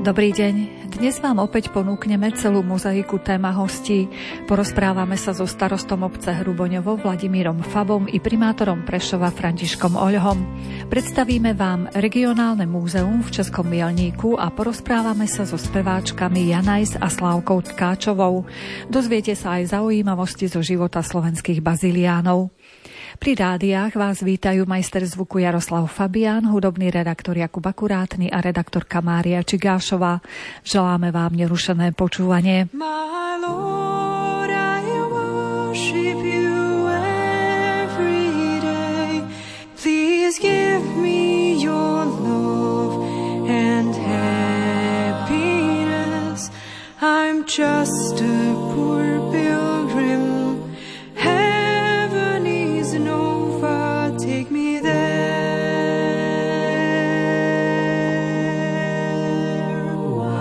Dobrý deň. Dnes vám opäť ponúkneme celú mozaiku téma hostí. Porozprávame sa so starostom obce Hruboňovo Vladimírom Fabom i primátorom Prešova Františkom Oľhom. Predstavíme vám regionálne múzeum v Českom Mielníku a porozprávame sa so speváčkami Janajs a Slávkou Tkáčovou. Dozviete sa aj zaujímavosti zo života slovenských baziliánov. Pri rádiách vás vítajú majster zvuku Jaroslav Fabián, hudobný redaktor Jakub Akurátny a redaktorka Mária Čigášová. Želáme vám nerušené počúvanie. My Lord, I worship you every day. Please give me your love and happiness. I'm just a poor pilgrim. Take me there,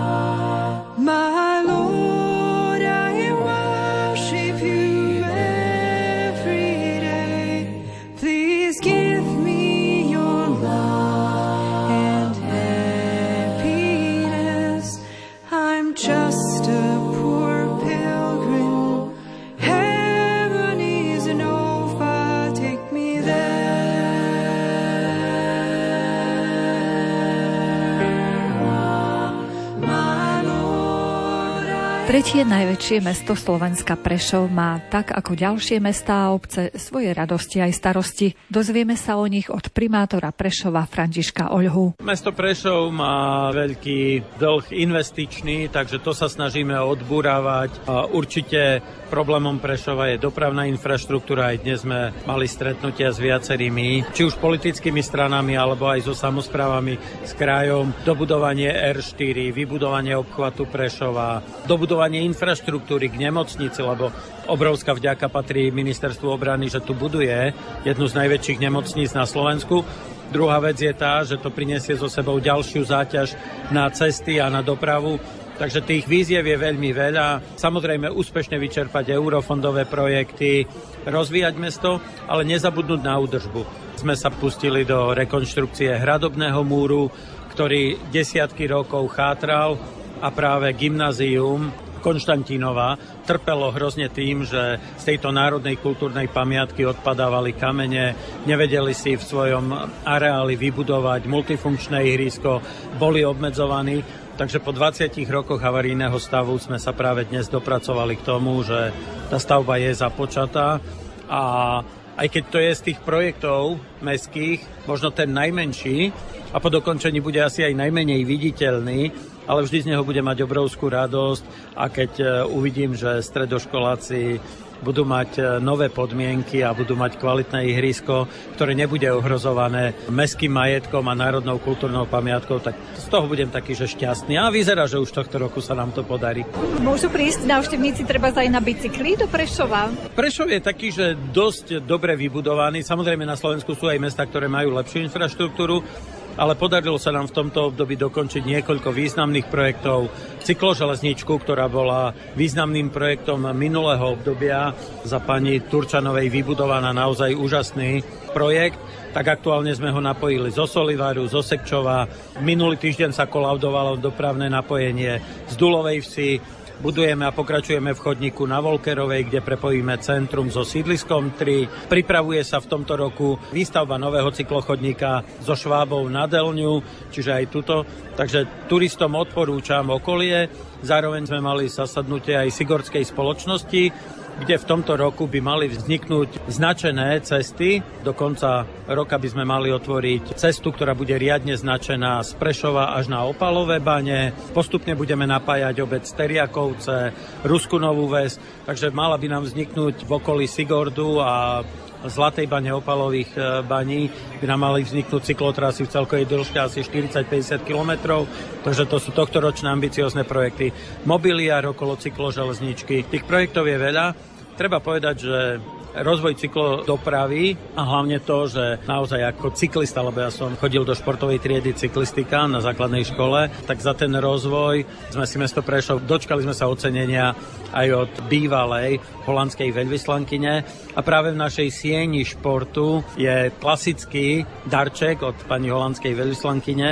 my Lord, I worship you every day. Please give me your love and happiness. I'm just a poor pilgrim. Heaven is no far, take me there. Tretie najväčšie mesto Slovenska Prešov má tak ako ďalšie mestá a obce svoje radosti aj starosti. Dozvieme sa o nich od primátora Prešova Františka Oľhu. Mesto Prešov má veľký dlh investičný, takže to sa snažíme odburávať. A určite problémom Prešova je dopravná infraštruktúra. Aj dnes sme mali stretnutia s viacerými, či už politickými stranami, alebo aj so samosprávami s krajom. Dobudovanie R4, vybudovanie obchvatu Prešova, dobudovanie infraštruktúry k nemocnici, lebo obrovská vďaka patrí Ministerstvu obrany, že tu buduje jednu z najväčších nemocníc na Slovensku. Druhá vec je tá, že to prinesie so sebou ďalšiu záťaž na cesty a na dopravu. Takže tých víziev je veľmi veľa. Samozrejme úspešne vyčerpať eurofondové projekty, rozvíjať mesto, ale nezabudnúť na údržbu. Sme sa pustili do rekonštrukcie hradobného múru, ktorý desiatky rokov chátral a práve gymnázium Konštantínova trpelo hrozne tým, že z tejto národnej kultúrnej pamiatky odpadávali kamene, nevedeli si v svojom areáli vybudovať multifunkčné ihrisko, boli obmedzovaní. Takže po 20 rokoch havarijného stavu sme sa práve dnes dopracovali k tomu, že tá stavba je započatá a aj keď to je z tých projektov mestských možno ten najmenší a po dokončení bude asi aj najmenej viditeľný, ale vždy z neho bude mať obrovskú radosť a keď uvidím, že stredoškoláci budú mať nové podmienky a budú mať kvalitné ihrisko, ktoré nebude ohrozované mestským majetkom a národnou kultúrnou pamiatkou, tak z toho budem taký, že šťastný. A vyzerá, že už tohto roku sa nám to podarí. Môžu prísť návštevníci treba aj na bicykli do Prešova? Prešov je taký, že dosť dobre vybudovaný. Samozrejme na Slovensku sú aj mestá, ktoré majú lepšiu infraštruktúru, ale podarilo sa nám v tomto období dokončiť niekoľko významných projektov. Cykloželezničku, ktorá bola významným projektom minulého obdobia, za pani Turčanovej vybudovaná naozaj úžasný projekt. Tak aktuálne sme ho napojili zo Solivaru, zo Sekčova. Minulý týždeň sa kolaudovalo dopravné napojenie z Dulovej Vsi. Budujeme a pokračujeme v chodníku na Volkerovej, kde prepojíme centrum so sídliskom 3. Pripravuje sa v tomto roku výstavba nového cyklochodníka so Švábou na Delňu, čiže aj tuto. Takže turistom odporúčam okolie. Zároveň sme mali zasadnutie aj Sigorskej spoločnosti, kde v tomto roku by mali vzniknúť značené cesty. Do konca roka by sme mali otvoriť cestu, ktorá bude riadne značená z Prešova až na Opalové bane. Postupne budeme napájať obec Teriakovce, Ruskú Novú Ves, takže mala by nám vzniknúť v okolí Sigordu a Zlatej bane, Opalových baní by nám mali vzniknúť cyklotrasy v celkovej dĺžke asi 40-50 kilometrov, takže to sú tohtoročné ambiciózne projekty. Mobiliár okolo cykloželezničky. Tých projektov je veľa. Treba povedať, že rozvoj cyklodopravy a hlavne to, že naozaj ako cyklista, lebo ja som chodil do športovej triedy cyklistika na základnej škole, tak za ten rozvoj sme si mesto Prešov, dočkali sme sa ocenenia aj od bývalej holandskej veľvyslankyne a práve v našej sieni športu je klasický darček od pani holandskej veľvyslankyne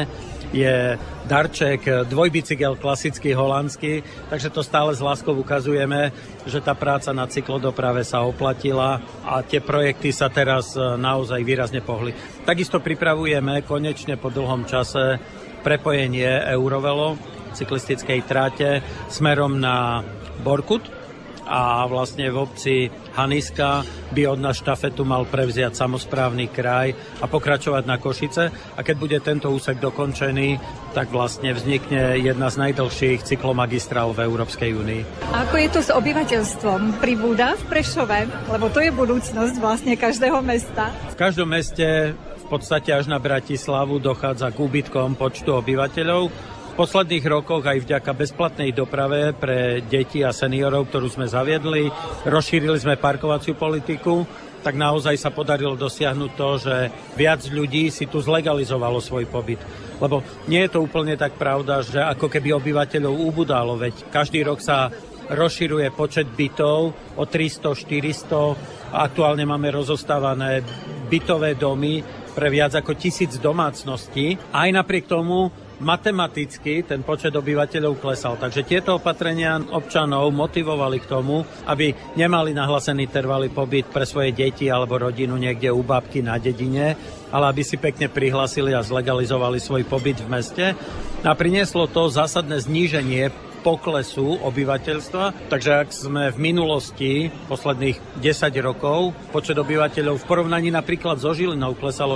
je darček, dvojbicykel klasický holandský, takže to stále s láskou ukazujeme, že tá práca na cyklodoprave sa oplatila a tie projekty sa teraz naozaj výrazne pohli. Takisto pripravujeme konečne po dlhom čase prepojenie Eurovelo cyklistickej tráte smerom na Borkut, a vlastne v obci Haniska by od nás štafetu mal prevziať samosprávny kraj a pokračovať na Košice. A keď bude tento úsek dokončený, tak vlastne vznikne jedna z najdlhších cyklomagistrál v Európskej únii. A ako je to s obyvateľstvom? Pribúda v Prešove? Lebo to je budúcnosť vlastne každého mesta. V každom meste, v podstate až na Bratislavu, dochádza k úbytkom počtu obyvateľov. V posledných rokoch aj vďaka bezplatnej doprave pre deti a seniorov, ktorú sme zaviedli, rozšírili sme parkovaciu politiku, tak naozaj sa podarilo dosiahnuť to, že viac ľudí si tu zlegalizovalo svoj pobyt. Lebo nie je to úplne tak pravda, že ako keby obyvateľov ubudalo, veď každý rok sa rozširuje počet bytov o 300, 400. Aktuálne máme rozostávané bytové domy pre viac ako 1000 domácností. Aj napriek tomu matematicky ten počet obyvateľov klesal. Takže tieto opatrenia občanov motivovali k tomu, aby nemali nahlásený trvalý pobyt pre svoje deti alebo rodinu niekde u babky na dedine, ale aby si pekne prihlásili a zlegalizovali svoj pobyt v meste. A prinieslo to zásadné zníženie poklesu obyvateľstva. Takže ak sme v minulosti posledných 10 rokov počet obyvateľov v porovnaní napríklad so Žilinou klesalo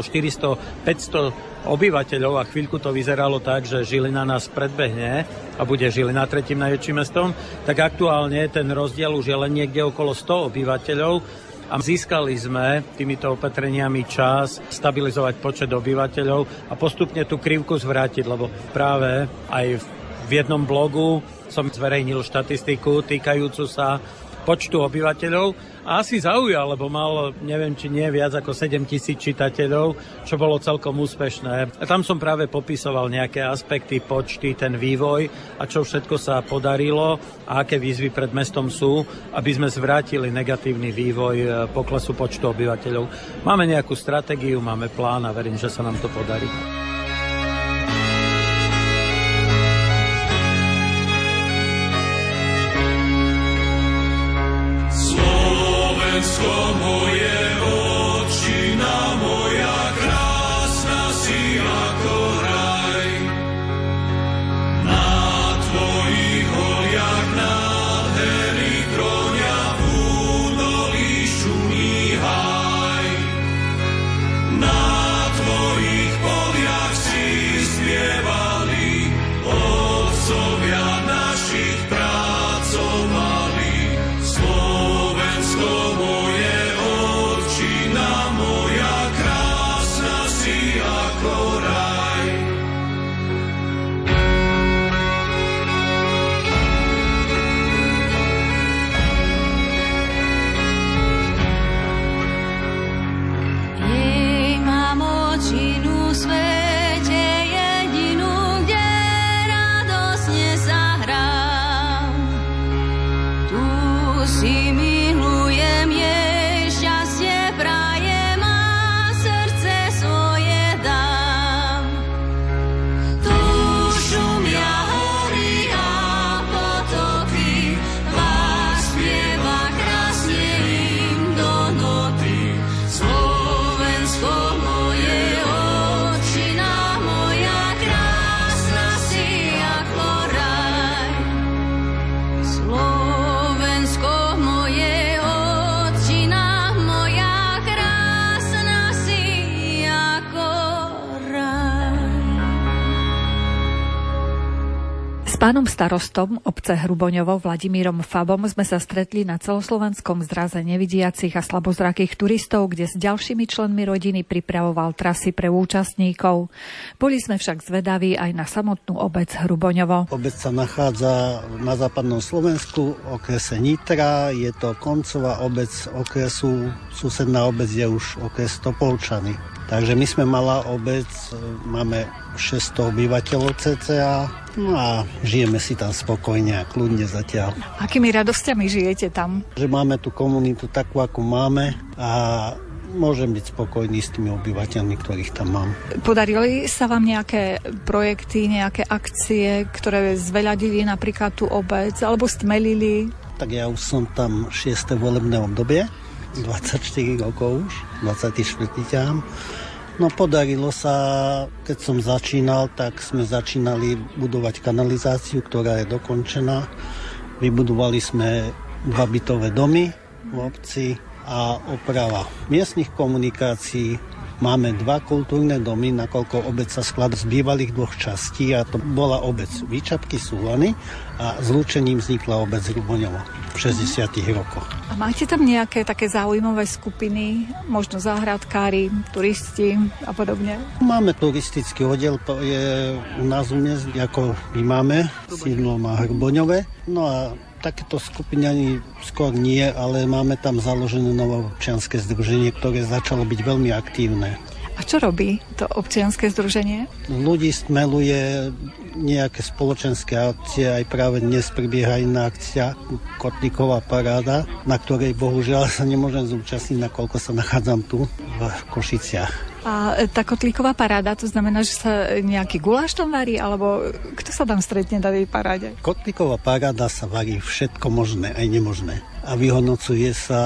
400-500 obyvateľov a chvíľku to vyzeralo tak, že Žilina nás predbehne a bude Žilina tretím najväčším mestom, tak aktuálne ten rozdiel už je len niekde okolo 100 obyvateľov a získali sme týmito opatreniami čas stabilizovať počet obyvateľov a postupne tú krivku zvrátiť, lebo práve aj v jednom blogu som zverejnil štatistiku týkajúcu sa počtu obyvateľov a asi zaujal, lebo mal, neviem, či nie, viac ako 7,000 čitateľov, čo bolo celkom úspešné. A tam som práve popisoval nejaké aspekty, počty, ten vývoj a čo všetko sa podarilo a aké výzvy pred mestom sú, aby sme zvrátili negatívny vývoj poklesu počtu obyvateľov. Máme nejakú stratégiu, máme plán a verím, že sa nám to podarí. Slovensko moje, otčina moja, krásna si ako raj. Na tvojich holiach nádherný tróňa v údolí šumí háj. Na tvojich poliach si spievali, otcovia našich pracovali. Slovensko moje, otčina moja, krásna si ako raj. Jej mám otčinu svete jedinú, kde radosne zahrám. Tu si milujem, jej šťastie prajem a srdce svoje dám. Tu šumia hory a potoky, vás spieva krásne im do noty. Slovensko moje, otčina moja, krásna si ako raj. Slovensko moje, otčina moja, krásna si ako raj. S pánom starostom obce Hruboňovo Vladimírom Fabom sme sa stretli na celoslovenskom zraze nevidiacich a slabozrakých turistov, kde s ďalšími členmi rodiny pripravoval trasy pre účastníkov. Boli sme však zvedaví aj na samotnú obec Hruboňovo. Obec sa nachádza na západnom Slovensku, okrese Nitra, je to koncová obec okresu, susedná obec je už okres Topolčany. Takže my sme malá obec, máme 600 obyvateľov cca, no a žijeme si tam spokojne a kľudne zatiaľ. Akými radosťami žijete tam? Že máme tú komunitu takú, ako máme a môžem byť spokojný s tými obyvateľmi, ktorých tam mám. Podarili sa vám nejaké projekty, nejaké akcie, ktoré zveľadili napríklad tú obec, alebo stmelili? Tak ja už som tam 6. volebné obdobie, 24 rokov už, 24. ťahám. No podarilo sa, keď som začínal, tak sme začínali budovať kanalizáciu, ktorá je dokončená. Vybudovali sme 2 bytové domy v obci a oprava miestnych komunikácií. Máme 2 kultúrne domy, nakoľko obec sa skladá z bývalých 2 častí a to bola obec Výčapky, Súlany a zlúčením vznikla obec Hruboňovo v 60. rokoch. A máte tam nejaké také záujmové skupiny, možno záhradkári, turisti a podobne? Máme turistický oddiel, to je u nás u mne, ako my máme, sídlo má Hruboňové. No a takéto skupiny ani skôr nie, ale máme tam založené nové občianske združenie, ktoré začalo byť veľmi aktívne. A čo robí to občianske združenie? Ľudí stmeluje nejaké spoločenské akcie, aj práve dnes prebieha iná akcia, Kotlíková paráda, na ktorej bohužiaľ sa nemôžem zúčastniť, nakoľko sa nachádzam tu v Košiciach. A tá Kotlíková paráda, to znamená, že sa nejaký guláš tam varí, alebo kto sa tam stretne na tej paráde? Kotlíková paráda sa varí všetko možné, aj nemožné. A vyhodnocuje sa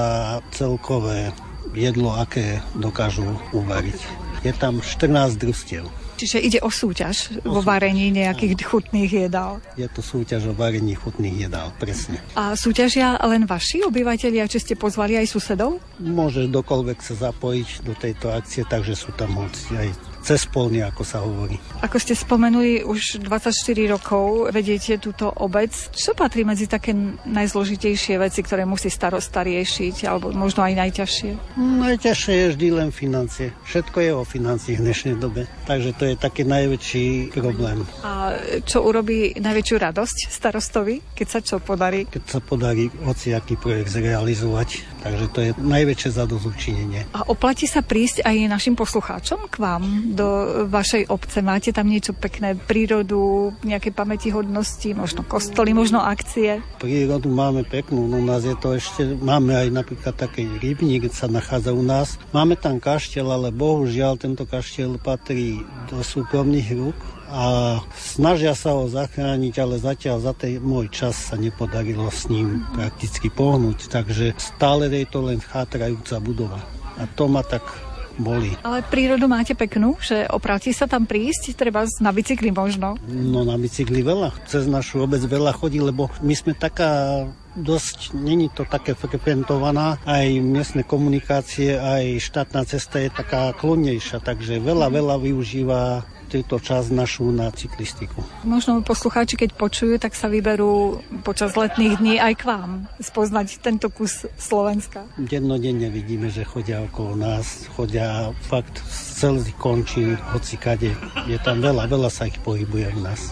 celkové jedlo, aké dokážu uvariť. Je tam 14 družstiev. Čiže ide o súťaž vo varení nejakých chutných jedál. Je to súťaž o varení chutných jedál, presne. A súťažia len vaši obyvatelia, či ste pozvali aj susedov? Môže kdokoľvek sa zapojiť do tejto akcie, takže sú tam hoci aj cez polne, ako sa hovorí. Ako ste spomenuli, už 24 rokov vediete túto obec. Čo patrí medzi také najzložitejšie veci, ktoré musí starosta riešiť, alebo možno aj najťažšie? Najťažšie je vždy len financie. Všetko je o financiách v dnešnej dobe. Takže to je taký najväčší problém. A čo urobí najväčšiu radosť starostovi, keď sa čo podarí? Keď sa podarí hociaký projekt zrealizovať. Takže to je najväčšie zadozučinenie. A oplatí sa prísť aj našim poslucháčom k vám do vašej obce? Máte tam niečo pekné, prírodu, nejaké pamätihodnosti, možno kostoly, možno akcie? Prírodu máme peknú, no u nás je to ešte, máme aj napríklad taký rybník, sa nachádza u nás. Máme tam kaštiel, ale bohužiaľ tento kaštiel patrí do súkromných rúk a snažia sa ho zachrániť, ale zatiaľ za môj čas sa nepodarilo s ním prakticky pohnúť, takže stále je to len chátrajúca budova. A to ma tak bolí. Ale prírodu máte peknú, že opráti sa tam prísť, treba na bicykli možno? No na bicykli veľa, cez našu obec veľa chodí, lebo my sme taká dosť, není to také frekventovaná, aj miestne komunikácie, aj štátna cesta je taká klonnejšia, takže veľa využíva túto časť našu na cyklistiku. Možno poslucháči, keď počujú, tak sa vyberú počas letných dní aj k vám spoznať tento kus Slovenska. Dennodenne vidíme, že chodia okolo nás, chodia fakt z celých končín, hocikade. Je tam veľa sa ich pohybuje v nás.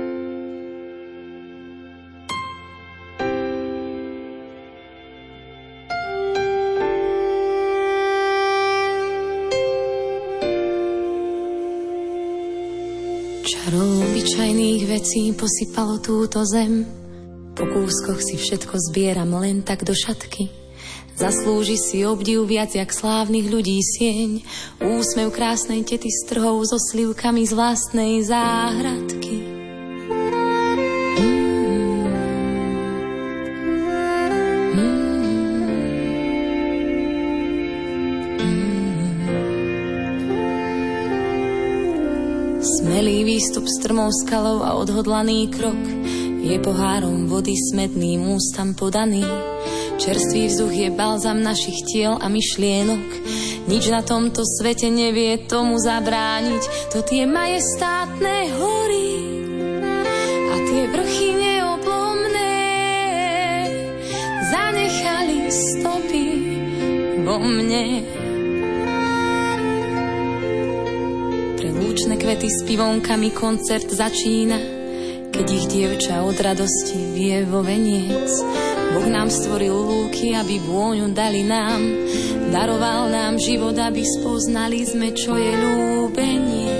Čarou obyčajných vecí posypalo túto zem. Po kúskoch si všetko zbieram len tak do šatky. Zaslúži si obdiv viac jak slávnych ľudí sieň. Úsmev krásnej tety s trhou so slivkami z vlastnej záhradky. Smelý výstup strmou skalou a odhodlaný krok je pohárom vody smedným ústam podaný. Čerstvý vzduch je balzam našich tiel a myšlienok. Nič na tomto svete nevie tomu zabrániť. To tie majestátne hory a tie vrchy neoblomné zanechali stopy vo mne. Lúčne kvety s pivonkami koncert začína, keď ich dievča od radosti vie vo veniec. Boh nám stvoril lúky, aby vôňu dali nám, daroval nám život, aby spoznali sme, čo je ľúbenie.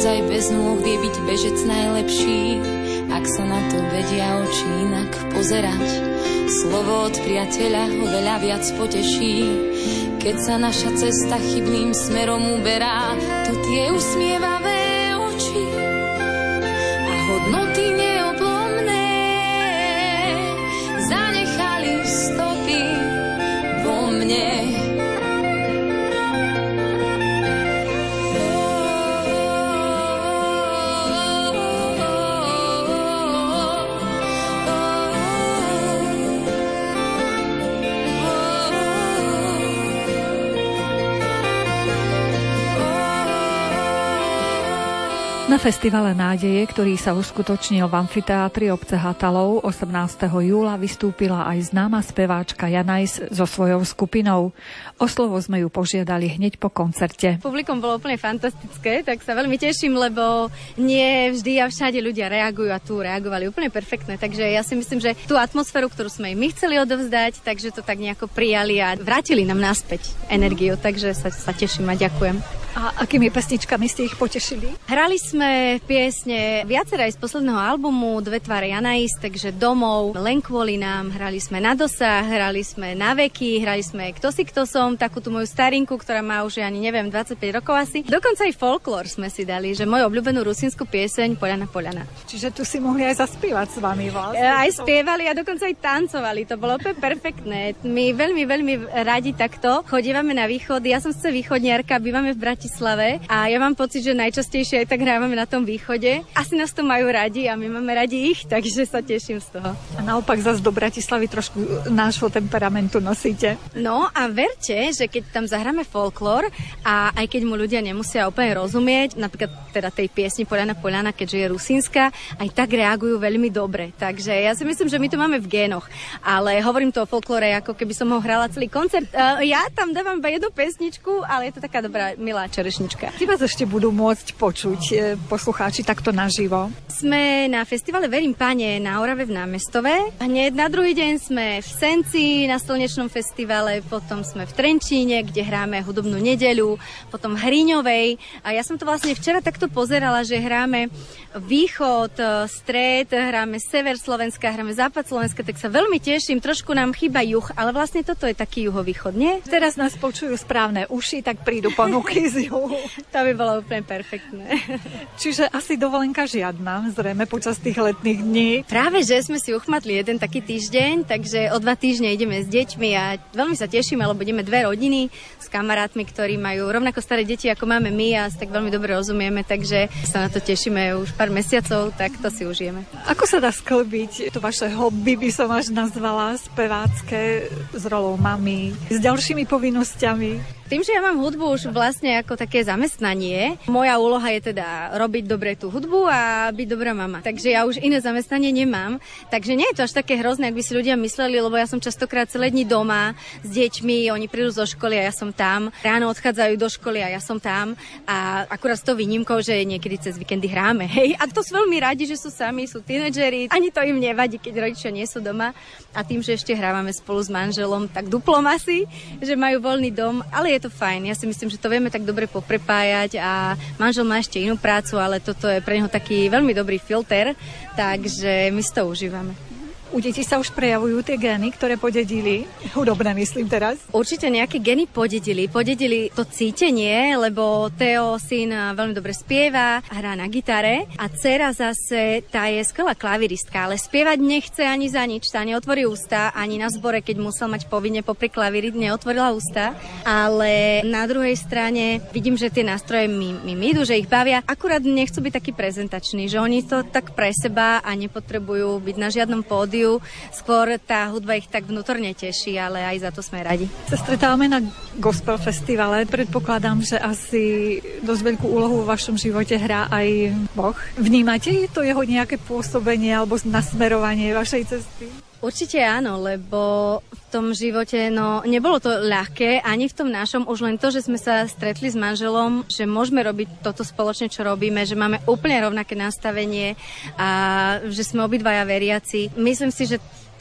Naozaj bez nôh vie byť bežec najlepší, ak sa na to vedia oči inak pozerať. Slovo od priateľa ho veľa viac poteší, keď sa naša cesta chybným smerom uberá. To tie usmievavé oči a hodnoty neoblomné zanechali stopy vo mne. Na festivale Nádeje, ktorý sa uskutočnil v amfiteátri obce Hatalov 18. júla, vystúpila aj známa speváčka Janajs so svojou skupinou. O slovo sme ju požiadali hneď po koncerte. Publikum bolo úplne fantastické, tak sa veľmi teším, lebo nie vždy a všade ľudia reagujú a tu reagovali úplne perfektne. Takže ja si myslím, že tú atmosféru, ktorú sme im my chceli odovzdať, takže to tak nejako prijali a vrátili nám naspäť energiu, takže sa teším a ďakujem. A akými pesničkami ste ich potešili? Hrali sme piesne viaceré aj z posledného albumu Dve tváre Janajs, takže Domov, Len kvôli nám, hrali sme Na dosah, hrali sme Na veky, hrali sme Kto si kto som, takú tú moju starinku, ktorá má už ani neviem 25 rokov asi. Dokonca aj folklór sme si dali, že moju obľúbenú rusínsku pieseň Poľana Poľana. Čiže tu si mohli aj zaspievať s vami vlastne. Aj spievali a dokonca aj tancovali, to bolo úplne perfektné. My veľmi radi takto chodívame na východ. Ja som sice východniarka, bývame v Bratislave a ja mám pocit, že najčastejšie aj tak hrávame na tom východe. Asi nás to majú radi a my máme radi ich, takže sa teším z toho. A naopak zase do Bratislavy trošku nášho temperamentu nosíte. No a verte, že keď tam zahráme folklór a aj keď mu ľudia nemusia úplne rozumieť, napríklad teda tej piesni Poľana Poľana, keďže je rusínska, aj tak reagujú veľmi dobre. Takže ja si myslím, že my to máme v génoch. Ale hovorím to o folklóre, ako keby som ho hrala celý koncert. Ja tam dávam iba jednu pesničku, ale je to taká dobrá, milá čerešnička. Či vás ešte budú môcť počuť poslucháči takto naživo? Sme na festivale Verím Pane na Orave v Námestove. Hneď na druhý deň sme v Senci na Slnečnom festivale, potom sme v Trenčíne, kde hráme hudobnú nedeľu, potom v Hriňovej. A ja som to vlastne včera takto pozerala, že hráme východ, stred, hráme sever Slovenska, hráme západ Slovenska, tak sa veľmi teším. Trošku nám chýba juh, ale vlastne toto je taký juhovýchod, nie? Teraz nás počujú správne uši, tak prídu ponuky z juhu. To by bolo úplne perfektné. Čiže asi dovolenka žiadna, zrejme počas tých letných dní. Práve, že sme si uchmatli jeden taký týždeň, takže o 2 týždne ideme s deťmi a veľmi sa tešíme, lebo ideme 2 rodiny s kamarátmi, ktorí majú rovnako staré deti, ako máme my a tak veľmi dobre rozumieme, takže sa na to tešíme už pár mesiacov, tak to si užijeme. Ako sa dá sklbiť to vaše hobby, by som až nazvala, spevácké, s rolou mamy, s ďalšími povinnosťami? Tým, že ja mám hudbu už vlastne ako také zamestnanie, moja úloha je teda robiť dobre tú hudbu a byť dobrá mama. Takže ja už iné zamestnanie nemám. Takže nie je to až také hrozné, ak by si ľudia mysleli, lebo ja som častokrát celé dni doma s deťmi, oni prídu zo školy a ja som tam. Ráno odchádzajú do školy a ja som tam. A akurát s tou výnimkou, že niekedy cez víkendy hráme. Hej. A to sú veľmi radi, že sú sami, sú tínedžeri. Ani to im nevadí, keď rodičia nie sú doma. A tým, že ešte hrávame spolu s manželom, tak duplom asi, že majú voľný dom, ale je to fajn. Ja si myslím, že to vieme tak dobre poprepájať a manžel má ešte inú prácu, ale toto je pre neho taký veľmi dobrý filter, takže my si to užívame. U detí sa už prejavujú tie gény, ktoré podedili? Hudobné myslím teraz. Určite nejaké gény podedili. Podedili to cítenie, lebo Teo, syn, veľmi dobre spieva, hrá na gitare a dcera zase, tá je skvelá klaviristka, ale spievať nechce ani za nič. Tá neotvorí ústa, ani na zbore, keď musel mať povinne popri klavíri, neotvorila ústa. Ale na druhej strane vidím, že tie nástroje mi idú, že ich bavia. Akurát nechcú byť takí prezentační, že oni to tak pre seba a nepotrebujú byť na žiadnom pódiu. Skôr tá hudba ich tak vnútorne teší, ale aj za to sme radi. Sa stretávame na gospel festivale. Predpokladám, že asi dosť veľkú úlohu vo vašom živote hrá aj Boh. Vnímate to jeho nejaké pôsobenie alebo nasmerovanie vašej cesty? Určite áno, lebo v tom živote, nebolo to ľahké, ani v tom našom, už len to, že sme sa stretli s manželom, že môžeme robiť toto spoločne, čo robíme, že máme úplne rovnaké nastavenie a že sme obidvaja veriaci. Myslím si, že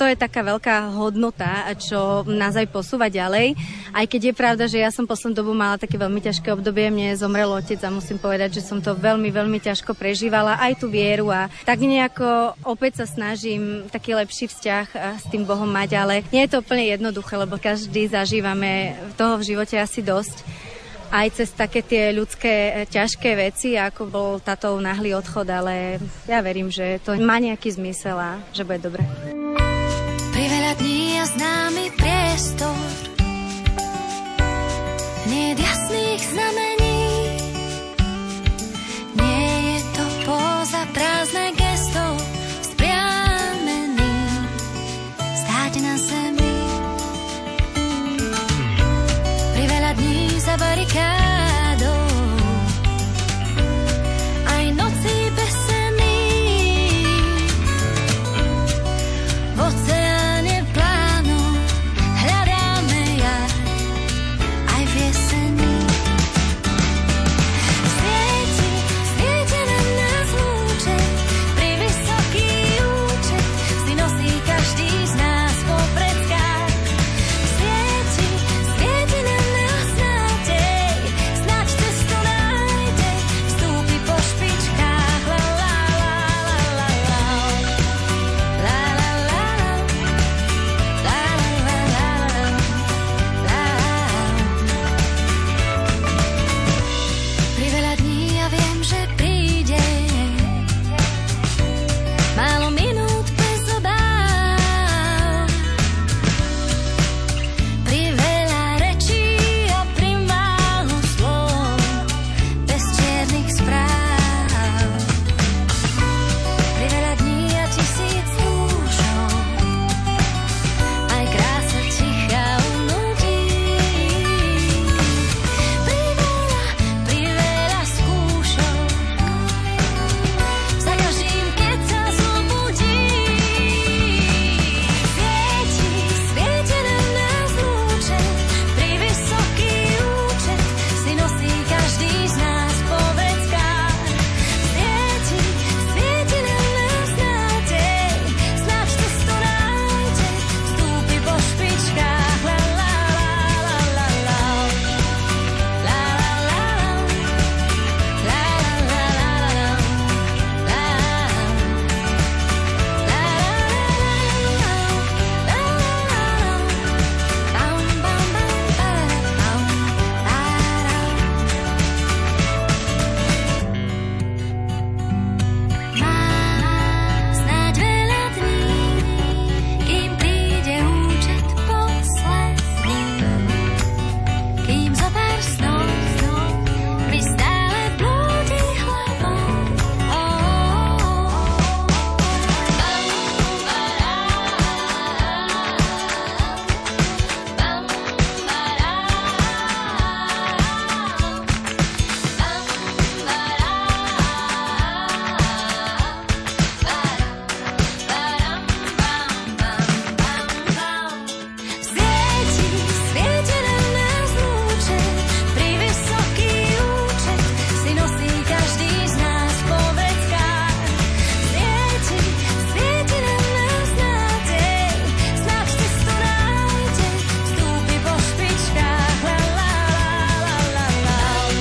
to je taká veľká hodnota, čo nás aj posúva ďalej. Aj keď je pravda, že ja som poslednú dobu mala také veľmi ťažké obdobie, mne zomrel otec a musím povedať, že som to veľmi, veľmi ťažko prežívala, aj tú vieru a tak nejako opäť sa snažím taký lepší vzťah s tým Bohom mať, ale nie je to úplne jednoduché, lebo každý zažívame toho v živote asi dosť. Aj cez také tie ľudské ťažké veci, ako bol tatov náhly odchod, ale ja verím, že to má nejaký zmysel a že bude dobre. Priveľa dní a známy priestor, niet jasných znamení, nie je to poza prázdne gesto, vzpriamený, stáť na zemi. Priveľa dní za barikádou, aj noci bez seny, v oceáne plánov hľadáme jar, aj v jeseni. Svieti na nás lúče, pri vysoký účet si nosí každý z nás po predkách. Svieti na nás nádej, snáď cestu nájde, vstúpi po špičkách. La la la la la la la la la la Priveľa dní a viem, že príde, málo minút bez obáv, priveľa rečí a primálo slov, bez čiernych správ. Priveľa dní a 1000 dúšov, aj krása ticha unudí. Priveľa skúšok, za každým, keď sa zobudí. Svieti na nás lúče, pri vysoký účet si nosí každý z nás po vreckách. Svieti na nás nádej, snáď cestu nájde, vstúpi po špičkách. La la la la la la Snáď veľa dní, kým príde účet posledný, kým zo pár snov mi stále blúdi hlavou. Svieti na nás lúče, pri vysoký účet si nosí každý z nás po vreckách. Svieti na nás nádej, snáď cestu nájde, vstúpi po špičkách. La la la la la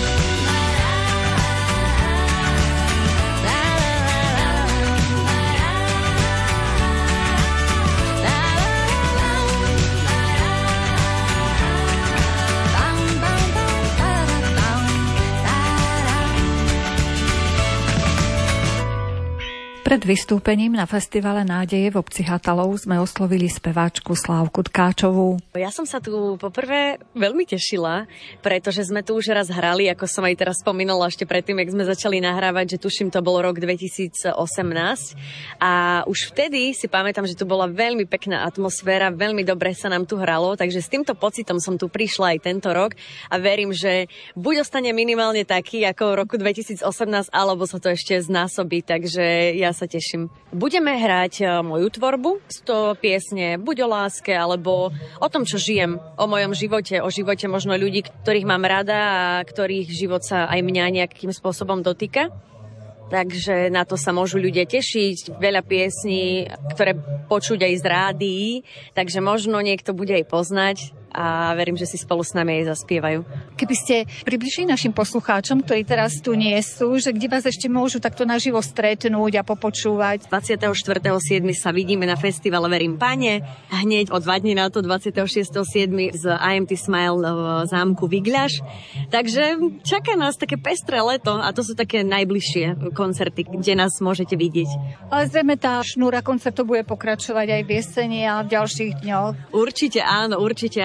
Pred vystúpením na festivale Nádeje v obci Hatalov sme oslovili speváčku Slávku Tkáčovú. Ja som sa tu poprvé veľmi tešila, pretože sme tu už raz hrali, ako som aj teraz spomínala ešte predtým, jak sme začali nahrávať, že tuším, to bol rok 2018 a už vtedy si pamätám, že tu bola veľmi pekná atmosféra, veľmi dobre sa nám tu hralo, takže s týmto pocitom som tu prišla aj tento rok a verím, že buď ostane minimálne taký ako v roku 2018, alebo sa to ešte znásobí, takže ja sa teším. Budeme hrať moju tvorbu, 100 piesne, buď o láske, alebo o tom, čo žijem, o mojom živote, o živote možno ľudí, ktorých mám rada a ktorých život sa aj mňa nejakým spôsobom dotýka. takže na to sa môžu ľudia tešiť. Veľa piesní, ktoré počuť aj z rádií, takže možno niekto bude aj poznať a verím, že si spolu s nami aj zaspievajú. Keby ste približili našim poslucháčom, ktorí teraz tu nie sú, že kde vás ešte môžu takto naživo stretnúť a popočúvať? 24.7. sa vidíme na festivale Verím Pane. Hneď o 2 dní na to 26.7. z IMT Smile v zámku Vigľaš. Takže čaká nás také pestré leto a to sú také najbližšie koncerty, kde nás môžete vidieť. Ale zrejme tá šnúra koncertov bude pokračovať aj v jeseni a v ďalších dňoch. Určite áno.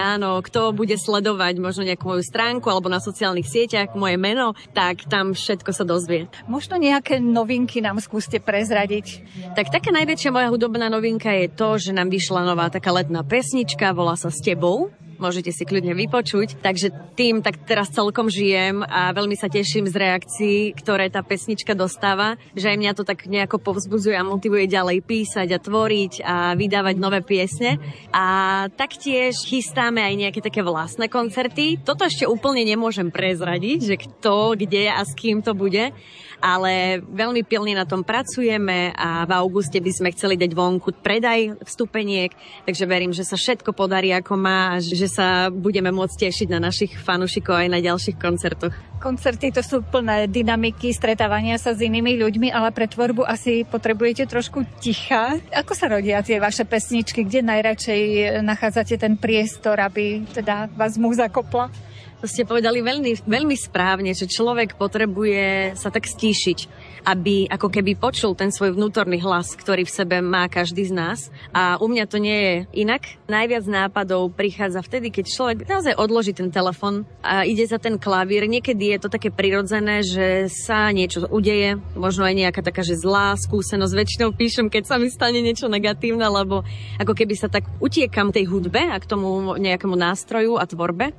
Kto bude sledovať možno nejakú moju stránku alebo na sociálnych sieťach moje meno, tak tam všetko sa dozvie. Možno nejaké novinky nám skúste prezradiť. Tak taká najväčšia moja hudobná novinka je to, že nám vyšla nová taká letná pesnička, volá sa S tebou. Môžete si kľudne vypočuť. Takže tým tak teraz celkom žijem a veľmi sa teším z reakcií, ktoré tá pesnička dostáva, že aj mňa to tak nejako povzbudzuje a motivuje ďalej písať a tvoriť a vydávať nové piesne. A taktiež chystáme aj nejaké také vlastné koncerty. Toto ešte úplne nemôžem prezradiť, že kto, kde a s kým to bude. Ale veľmi pilne na tom pracujeme a v auguste by sme chceli dať vonku predaj vstupeniek, takže verím, že sa všetko podarí ako má a že sa budeme môcť tešiť na našich fanúšikov aj na ďalších koncertoch. Koncerty to sú plné dynamiky, stretávania sa s inými ľuďmi, ale pre tvorbu asi potrebujete trošku ticha. Ako sa rodia tie vaše pesničky? Kde najradšej nachádzate ten priestor, aby teda vás múza kopla? To ste povedali veľmi, veľmi správne, že človek potrebuje sa tak stíšiť, aby ako keby počul ten svoj vnútorný hlas, ktorý v sebe má každý z nás. A u mňa to nie je inak. Najviac nápadov prichádza vtedy, keď človek naozaj odloží ten telefon a ide za ten klavír. Niekedy je to také prirodzené, že sa niečo udeje, možno aj nejaká taká, že zlá skúsenosť. Väčšinou píšem, keď sa mi stane niečo negatívne, lebo ako keby sa tak utiekam tej hudbe a k tomu nejakému nástroju a tvorbe.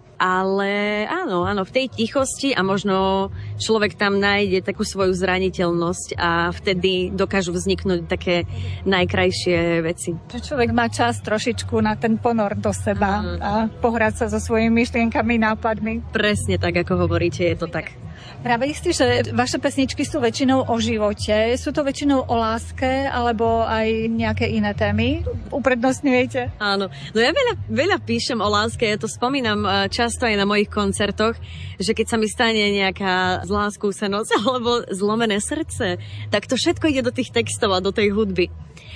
Ale áno, v tej tichosti a možno človek tam nájde takú svoju zraniteľnosť a vtedy dokážu vzniknúť také najkrajšie veci. Že človek má čas trošičku na ten ponor do seba a pohrať sa so svojimi myšlienkami, nápadmi. Presne tak, ako hovoríte, je to tak. Práve istý, že vaše pesničky sú väčšinou o živote. Sú to väčšinou o láske alebo aj nejaké iné témy? Uprednostňujete? Áno. No ja veľa píšem o láske. Ja to spomínam často aj na mojich koncertoch, že keď sa mi stane nejaká zlá skúsenosť alebo zlomené srdce, tak to všetko ide do tých textov a do tej hudby.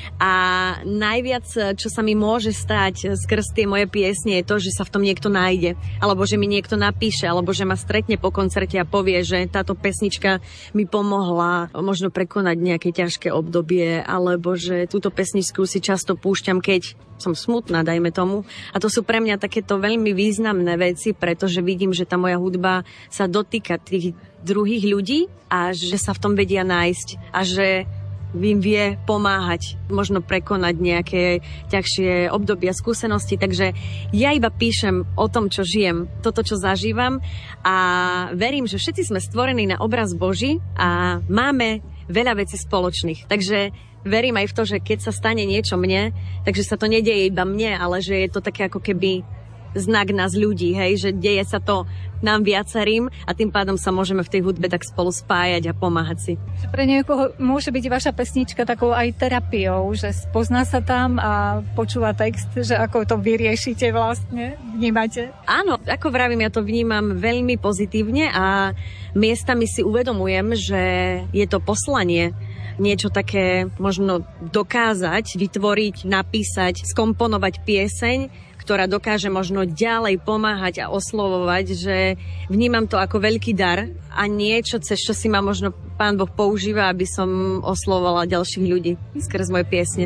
A najviac, čo sa mi môže stať skrz tie moje piesne, je to, že sa v tom niekto nájde, alebo že mi niekto napíše, alebo že ma stretne po koncerte a povie, že táto pesnička mi pomohla možno prekonať nejaké ťažké obdobie, alebo že túto pesničku si často púšťam, keď som smutná, dajme tomu. A to sú pre mňa takéto veľmi významné veci, pretože vidím, že tá moja hudba sa dotýka tých druhých ľudí a že sa v tom vedia nájsť a že im vie pomáhať, možno prekonať nejaké ťažšie obdobia, skúsenosti. Takže ja iba píšem o tom, čo žijem, toto, čo zažívam a verím, že všetci sme stvorení na obraz Boží a máme veľa vecí spoločných. Takže verím aj v to, že keď sa stane niečo mne, takže sa to nedieje iba mne, ale že je to také ako keby znak nás ľudí, hej, že deje sa to nám viacerým a tým pádom sa môžeme v tej hudbe tak spolu spájať a pomáhať si. Pre niekoho môže byť vaša pesnička takou aj terapiou, že spozná sa tam a počúva text, že ako to vyriešite vlastne, vnímate? Áno, ako vravím, ja to vnímam veľmi pozitívne a miestami si uvedomujem, že je to poslanie niečo také možno dokázať, vytvoriť, napísať, skomponovať pieseň, ktorá dokáže možno ďalej pomáhať a oslovovať, že vnímam to ako veľký dar a niečo, cez čo si ma možno Pán Boh používa, aby som oslovovala ďalších ľudí skrz moje piesne.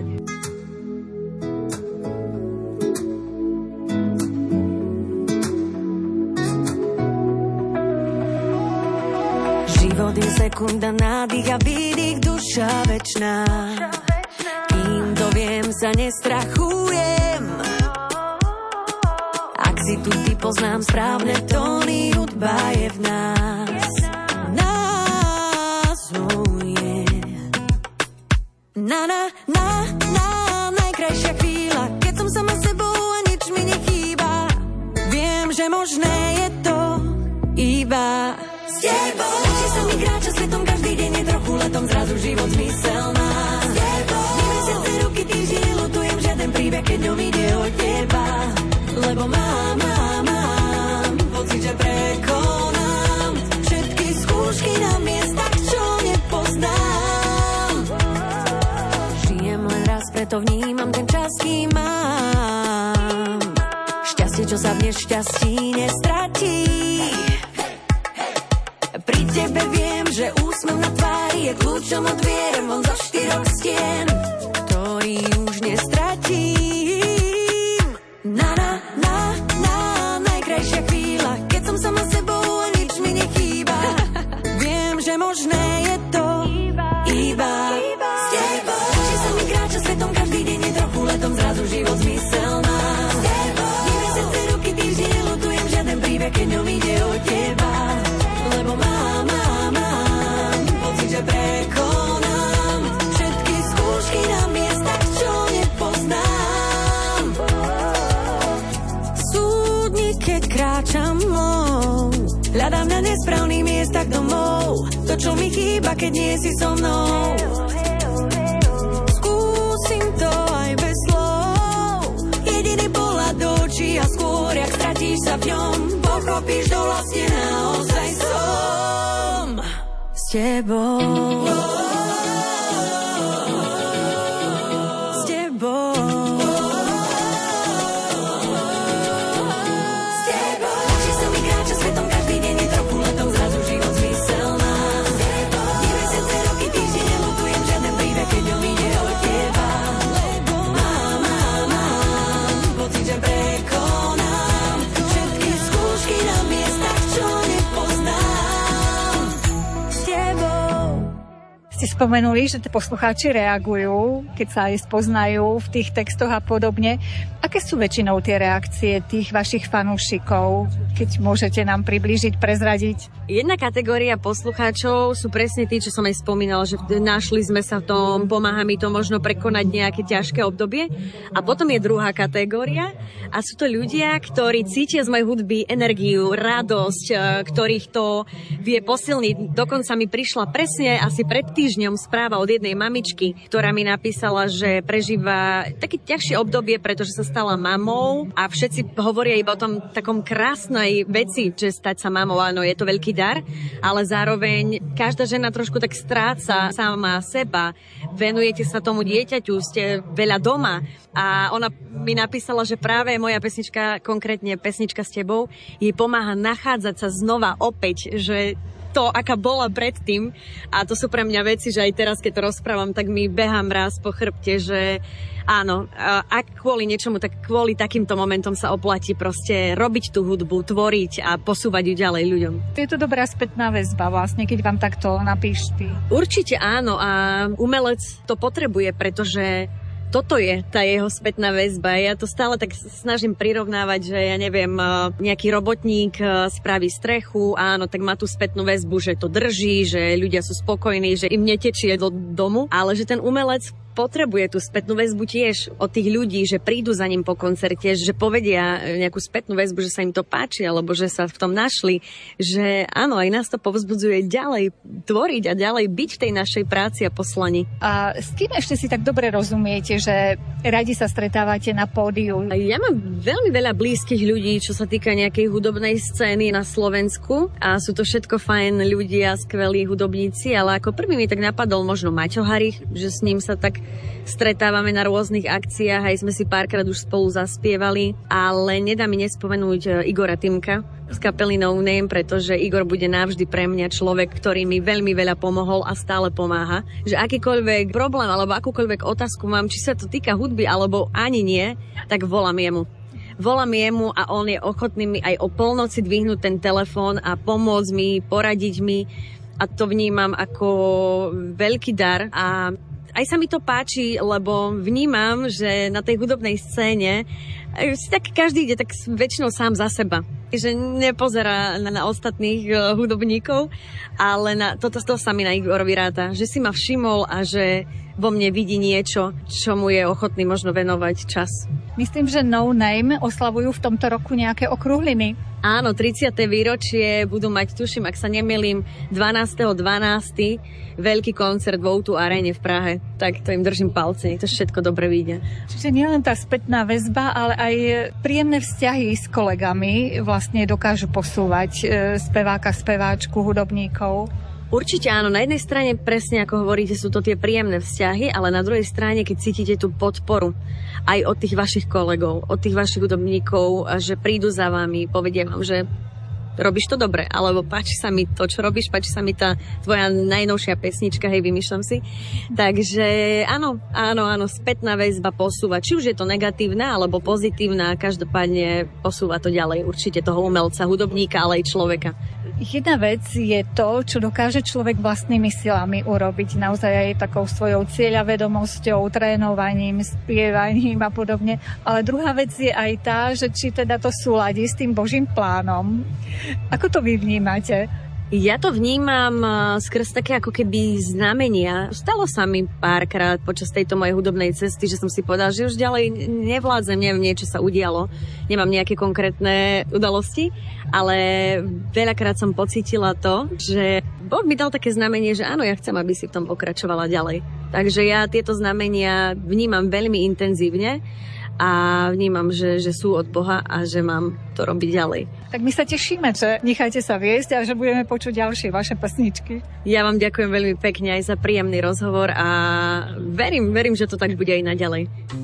Život je sekunda, nádych a výdych, duša večná. Kým to viem, sa nestrachujem. Ak si tu ty poznám správne tóny, hudba je v nás. Nás, oh yeah. Najkrajšia chvíľa, keď som sama sebou a nič mi nechýba. Viem, že možné je to iba s tebou. Či sa mi kráča svetom, každý deň je trochu letom. život zmysel má. Nevysiace ruky ty vždy lutujem, žiaden príbeh, keď ňom ide o teba. Lebo mám pocit, že prekonám všetky skúšky na miestach, čo nepoznám. Žijem len raz, preto vnímam ten čas, kým mám. Šťastie, čo sa v nešťastí nestratí. Pri tebe viem, že úsmev na tvári je kľúčom od vier von zo 4 stien, ktorý už nestratím. Najkrajšia chvíľa, keď som sama sebou a nič mi nechýba. Viem, že možné je to iba s tebou. Či sa mi kráča svetom, každý deň je trochu letom, zrazu život zmysel má. Nevysiace ruky ty vždy nelutujem, žiaden príbeh, keď ňom ide o teba. Lebo mám pocit, že prekonám všetky skúšky na miestach, čo nepoznám. Súdni, keď kráčam mnou, hľadám na nesprávnych miestach domov. To, čo mi chýba, keď nie si so mnou. Skúsim to aj bez slov, jediný pohľad do očí a skôr, jak stratíš sa v ňom, pochopíš, to vlastne naozaj som s tebou. S tebou. S tebou. Či sa mi kráča svetom, každý deň je trochu letom, zrazu život zmysel má. Nevysiace roky ty vždy nelutujem, žiaden príbeh, keď ňom ide o teba. Mám pocit, že prekonám všetky skúšky na miestach, čo nepoznám. S tebou. Ste spomenuli, že poslucháči reagujú, keď sa aj spoznajú v tých textoch a podobne. Aké sú väčšinou tie reakcie tých vašich fanúšikov, keď môžete nám priblížiť, prezradiť? Jedna kategória poslucháčov sú presne tí, čo som aj spomínala, že našli sme sa v tom, pomáha mi to možno prekonať nejaké ťažké obdobie. A potom je druhá kategória a sú to ľudia, ktorí cítia z mojej hudby energiu, radosť, ktorých to vie posilniť. Dokonca mi prišla presne asi pred týždňom správa od jednej mamičky, ktorá mi napísala, že prežíva také ťažšie obdobie, pretože sa stala mamou a všetci hovoria iba o tom takom krásnej veci, že stať sa mamou, áno, je to veľký dar, ale zároveň každá žena trošku tak stráca sama seba, venujete sa tomu dieťaťu, ste veľa doma a ona mi napísala, že práve moja pesnička, konkrétne pesnička S tebou, jej pomáha nachádzať sa znova opäť, že to, aká bola predtým. A to sú pre mňa veci, že aj teraz, keď to rozprávam, tak mi behá mráz po chrbte, že áno, ak kvôli niečomu, tak kvôli takýmto momentom sa oplatí proste robiť tú hudbu, tvoriť a posúvať ju ďalej ľuďom. Je to dobrá spätná väzba vlastne, keď vám takto napíšti. Určite áno a umelec to potrebuje, pretože toto je tá jeho spätná väzba. Ja to stále tak snažím prirovnávať, že ja neviem, nejaký robotník spraví strechu, áno, tak má tú spätnú väzbu, že to drží, že ľudia sú spokojní, že im netečie do domu, ale že ten umelec potrebuje tú spätnú väzbu tiež od tých ľudí, že prídu za ním po koncerte, že povedia nejakú spätnú väzbu, že sa im to páči, alebo že sa v tom našli, že áno, aj nás to povzbudzuje ďalej tvoriť a ďalej byť v tej našej práci a poslani. A s kým ešte si tak dobre rozumiete, že radi sa stretávate na pódiu? Ja mám veľmi veľa blízkych ľudí, čo sa týka nejakej hudobnej scény na Slovensku a sú to všetko fajn ľudia, skvelí hudobníci, ale ako prvý mi tak napadol možno Maťo Harich, že s ním sa tak stretávame na rôznych akciách, aj sme si párkrát už spolu zaspievali, ale nedá mi nespomenúť Igora Timka z kapely No Name, pretože Igor bude navždy pre mňa človek, ktorý mi veľmi veľa pomohol a stále pomáha. Že akýkoľvek problém alebo akúkoľvek otázku mám, či sa to týka hudby alebo ani nie, tak volám jemu. Volám jemu a on je ochotný mi aj o polnoci dvihnúť ten telefón a pomôcť mi, poradiť mi a to vnímam ako veľký dar a aj sa mi to páči, lebo vnímam, že na tej hudobnej scéne si tak každý ide tak väčšinou sám za seba. že nepozerá na ostatných hudobníkov, ale toto sa mi na Igorovi ráta, že si ma všimol a že vo mne vidí niečo, čo mu je ochotný možno venovať čas. Myslím, že No Name oslavujú v tomto roku nejaké okrúhliny. Áno, 30. výročie budú mať, tuším, ak sa nemýlim, 12.12. veľký koncert v O2 Arene v Prahe. Tak to im držím palce, nech to všetko dobre vyjde. Čiže nielen tá spätná väzba, ale aj príjemné vzťahy s kolegami vlastne dokážu posúvať speváka, speváčku, hudobníkov. Určite áno, na jednej strane presne ako hovoríte, sú to tie príjemné vzťahy, ale na druhej strane, keď cítite tú podporu aj od tých vašich kolegov, od tých vašich hudobníkov, že prídu za vami, povedia vám, že robíš to dobre, alebo páči sa mi to, čo robíš, páči sa mi tá tvoja najnovšia pesnička, hej, vymýšľam si. Takže áno, spätná väzba posúva, či už je to negatívna, alebo pozitívna, každopádne posúva to ďalej, určite toho umelca, hudobníka, ale aj človeka. Jedna vec je to, čo dokáže človek vlastnými silami urobiť, naozaj aj takou svojou cieľavedomosťou, trénovaním, spievaním a podobne. Ale druhá vec je aj tá, že či teda to súladí s tým Božím plánom. Ako to vy vnímate? Ja to vnímam skrz také ako keby znamenia. Stalo sa mi párkrát počas tejto mojej hudobnej cesty, že som si povedala, že už ďalej nevládzem, neviem, niečo sa udialo. Nemám nejaké konkrétne udalosti, ale veľakrát som pocítila to, že Boh mi dal také znamenie, že áno, ja chcem, aby si v tom pokračovala ďalej. Takže ja tieto znamenia vnímam veľmi intenzívne a vnímam, že sú od Boha a že mám to robiť ďalej. Tak my sa tešíme, že nechajte sa viesť a že budeme počuť ďalšie vaše pesničky. Ja vám ďakujem veľmi pekne aj za príjemný rozhovor a verím, že to tak bude aj naďalej.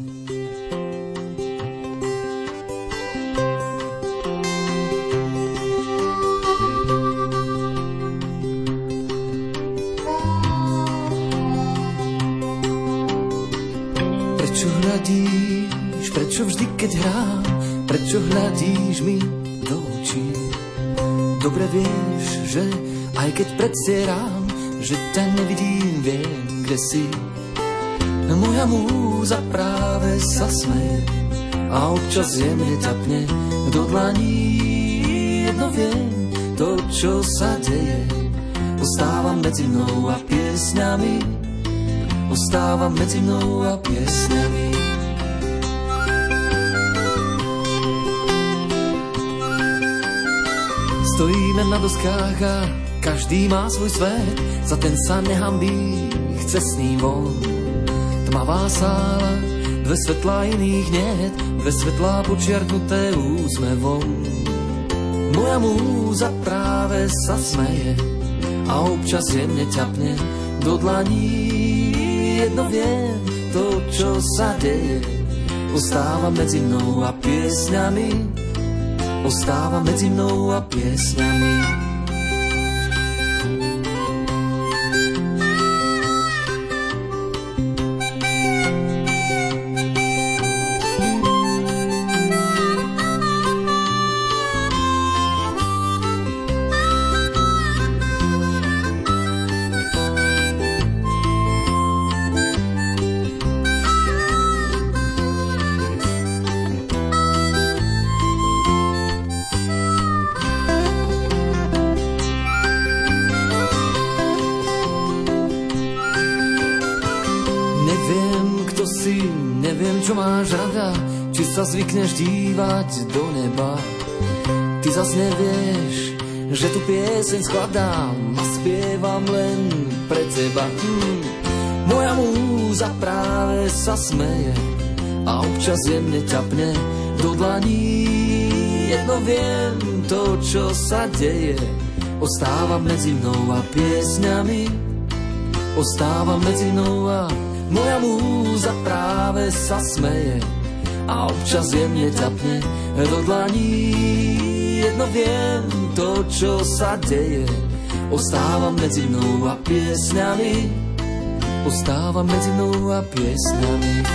Prečo hľadíš, prečo vždy keď hrám, prečo hľadíš mi do očí? Dobre vieš, že aj keď predstieram, že ťa nevidím, viem, kde si. Moja múza práve sa smeje a občas jemne ťapne do dlaní. Jedno viem, to, čo sa deje, ostáva medzi mnou a piesňami. Ostáva medzi mnou a piesňami. Stojíme na doskách a každý má svoj svet, za ten sa nehambí, chce s ním von. Tmavá sála, dve svetlá iných niet, dve svetlá počiarknuté úsmevom. Moja múza práve sa smeje a občas jemne ťapne do dlaní. Jedno viem, to, čo sa deje, ostáva medzi mnou a piesňami. Ostáva medzi mnou a piesňami. Čo máš rada, či sa zvykneš dívať do neba. Ty zas nevieš, že tu pieseň skladám a spievam len pre teba. Moja múza práve sa smeje a občas jemne ťapne do dlaní. Jedno viem, to, čo sa deje, ostáva medzi mnou a piesňami. Ostáva medzi mnou a moja múza práve sa smeje a občas jemne ťapne do dlaní. Jedno viem, to, čo sa deje, ostáva medzi mnou a piesňami. Ostáva medzi mnou a piesňami.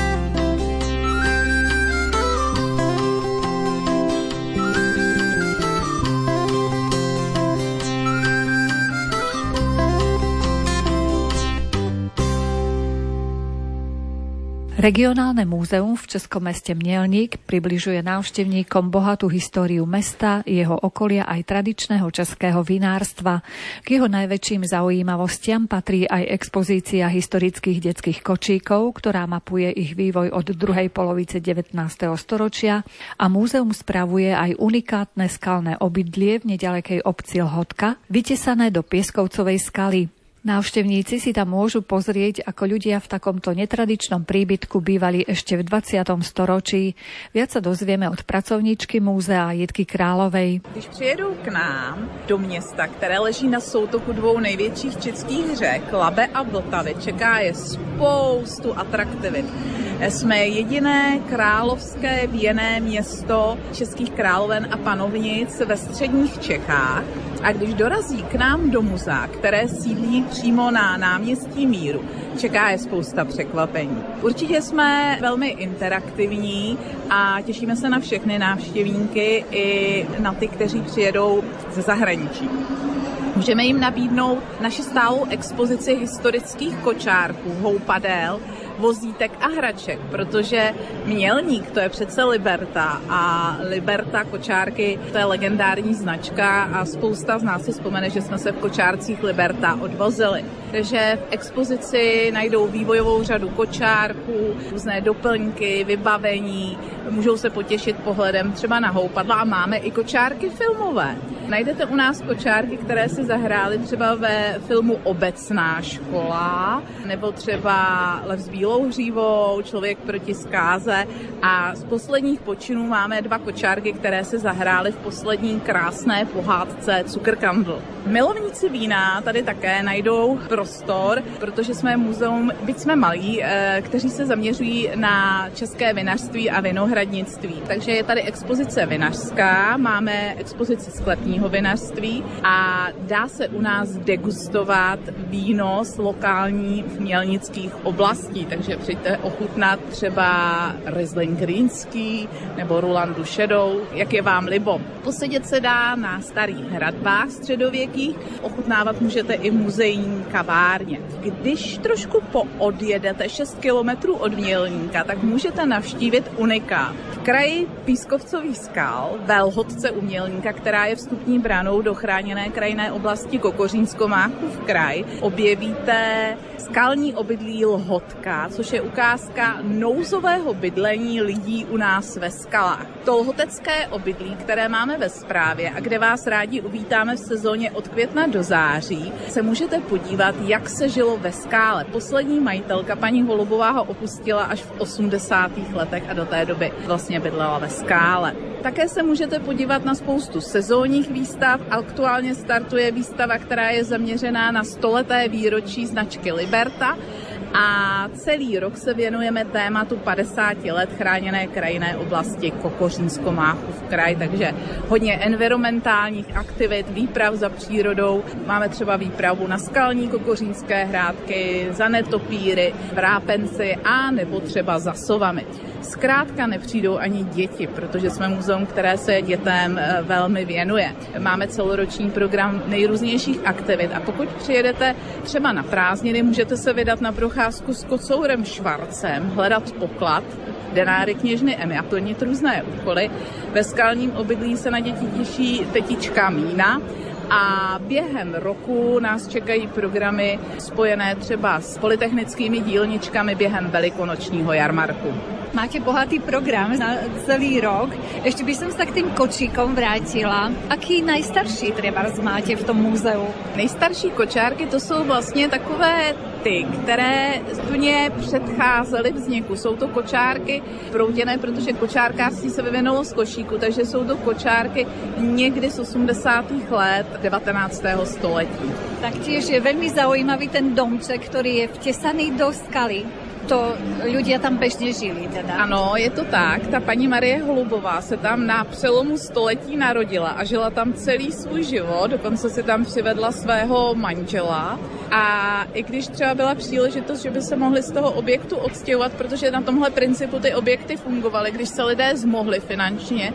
Regionálne múzeum v českom meste Mielnik približuje návštevníkom bohatú históriu mesta, jeho okolia aj tradičného českého vinárstva. K jeho najväčším zaujímavostiam patrí aj expozícia historických detských kočíkov, ktorá mapuje ich vývoj od druhej polovice 19. storočia, a múzeum spravuje aj unikátne skalné obydlie v nedalekej obci Lhotka, vytesané do pieskovcovej skaly. Návštevníci si tam môžu pozrieť, ako ľudia v takomto netradičnom príbytku bývali ešte v 20. storočí. Viac sa dozvieme od pracovníčky múzea Jitky Královej. Když přijedou k nám do města, které leží na soutoku dvou největších českých řek, Labe a Vltavy, čeká je spoustu atraktivit. Jsme jediné královské věnné město českých královen a panovnic ve středních Čechách. A když dorazí k nám do muzea, které sídlí přímo na náměstí Míru, čeká je spousta překvapení. Určitě jsme velmi interaktivní a těšíme se na všechny návštěvníky i na ty, kteří přijedou ze zahraničí. Můžeme jim nabídnout naši stálou expozici historických kočárků, houpadel, vozítek a hraček, protože Mělník to je přece Liberta a Liberta kočárky to je legendární značka a spousta z nás si vzpomene, že jsme se v kočárcích Liberta odvozili. Takže v expozici najdou vývojovou řadu kočárků, různé doplňky, vybavení, můžou se potěšit pohledem třeba na houpadla a máme i kočárky filmové. Najdete u nás kočárky, které si zahrály třeba ve filmu Obecná škola, nebo třeba Lev s bílou hřívou, Člověk proti zkáze, a z posledních počinů máme 2 kočárky, které se zahrály v poslední krásné pohádce Cukrkandl. Milovníci vína tady také najdou prostor, protože jsme muzeum, byť jsme malí, kteří se zaměřují na české vinařství a vinohradnictví. Takže je tady expozice vinařská, máme expozici sklepního vinařství a dá se u nás degustovat víno z lokálních mělnických oblastí. Takže přijďte ochutnat třeba Riesling rýnský nebo Rulandu šedou, jak je vám libo. Posedět se dá na starých hradbách středověkých, ochutnávat můžete i v muzejní kavárně. Když trošku poodjedete 6 kilometrů od Mělníka, tak můžete navštívit unikát. V kraji Pískovcových skal, ve Lhotce u Mělníka, která je vstupní branou do chráněné krajinné oblasti Kokořínsko-Máchův kraj, objevíte skalní obydlí Lhotka, což je ukázka nouzového bydlení lidí u nás ve skalách. To lhotecké obydlí, které máme ve správě a kde vás rádi uvítáme v sezóně od května do září, se můžete podívat, jak se žilo ve skále. Poslední majitelka, paní Holubová, ho opustila až v 80. letech a do té doby vlastně bydlela ve skále. Také se můžete podívat na spoustu sezónních výstav. Aktuálně startuje výstava, která je zaměřená na 100leté výročí značky Liberta. A celý rok se věnujeme tématu 50 let chráněné krajinné oblasti Kokořínsko-Máchův kraj, takže hodně environmentálních aktivit, výprav za přírodou. Máme třeba výpravu na skalní kokořínské hrádky, za netopíry, vrápenci a nebo třeba za sovami. Zkrátka nepřijdou ani děti, protože jsme muzeum, které se dětem velmi věnuje. Máme celoroční program nejrůznějších aktivit a pokud přijedete třeba na prázdniny, můžete se vydat na procházku s kocourem Švarcem, hledat poklad, denáry kněžny Emy a plnit různé úkoly. Ve skalním obydlí se na děti těší tetička Mína. A během roku nás čekají programy spojené třeba s polytechnickými dílničkami během velikonočního jarmarku. Máte bohatý program na celý rok. Ešte by som sa k tým kočíkom vrátila. Aký najstarší trebárs máte v tom múzeu? Nejstarší kočárky to jsou vlastně takové ty, které úplně předcházely vzniku. Jsou to kočárky prouděné, protože kočárkářství se vyvinulo z košíku, takže jsou to kočárky někdy z 80. let 19. století. Taktiež je veľmi zaujímavý ten domček, ktorý je vtesaný do skaly. To ľudia tam bežně žili teda. Ano, je to tak. Ta paní Marie Holubová se tam na přelomu století narodila a žila tam celý svůj život, dokonce si tam přivedla svého manžela a i když třeba byla příležitost, že by se mohli z toho objektu odstěhovat, protože na tomhle principu ty objekty fungovaly, když se lidé zmohli finančně,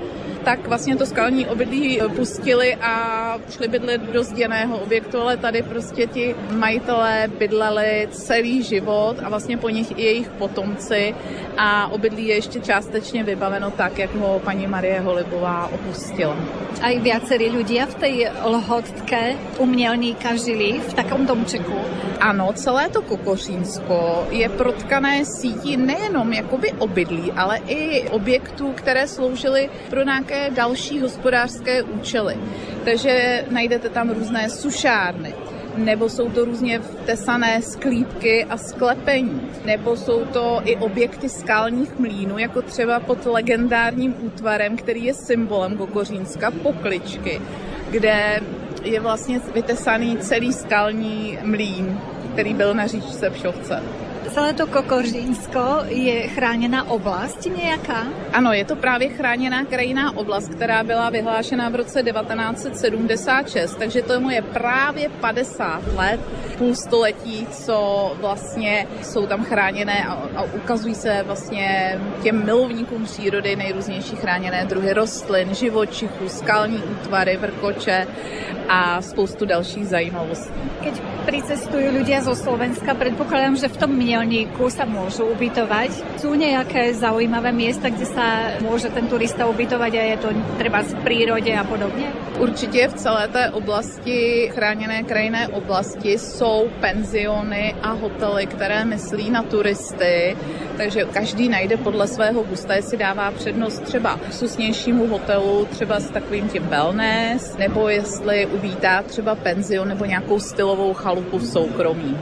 tak vlastně to skalní obydlí pustili a šli bydlet do zděného objektu, ale tady prostě ti majitelé bydleli celý život a vlastně po nich i jejich potomci a obydlí je ještě částečně vybaveno tak, jak ho paní Marie Holibová opustila. Aj viacerí ľudia v tej Lhotke umělníka žili v takom domčeku? Ano, celé to Kokořínsko je protkané sítí nejenom jakoby obydlí, ale i objektů, které sloužily pro nějaké další hospodářské účely. Takže najdete tam různé sušárny, nebo jsou to různě vtesané sklípky a sklepení, nebo jsou to i objekty skalních mlýnů, jako třeba pod legendárním útvarem, který je symbolem Kokořínska, Pokličky, kde je vlastně vytesaný celý skalní mlýn, který byl na říčce Pšovce. Celé to Kokořínsko je chráněná oblast nějaká? Ano, je to právě chráněná krajinná oblast, která byla vyhlášena v roce 1976, takže tomu je právě 50 let, půl století, co vlastně jsou tam chráněné a ukazují se vlastně těm milovníkům přírody nejrůznější chráněné druhy rostlin, živočichů, skalní útvary, vrkoče a spoustu dalších zajímavostí. Keď pricestujú ľudia zo Slovenska, predpokladám, že v tom Mielníku sa môžu ubytovať. Sú nejaké zaujímavé miesta, kde sa môže ten turista ubytovať a je to treba v prírode a podobně? Určitě v celé té oblasti, chráněné krajinné oblasti, jsou penziony a hotely, které myslí na turisty, takže každý najde podle svého gusta, jestli dává přednost třeba susnějšímu hotelu, třeba s takovým tím wellness, nebo jestli uvítá třeba penzion nebo nějakou stylovou chalupu v soukromí.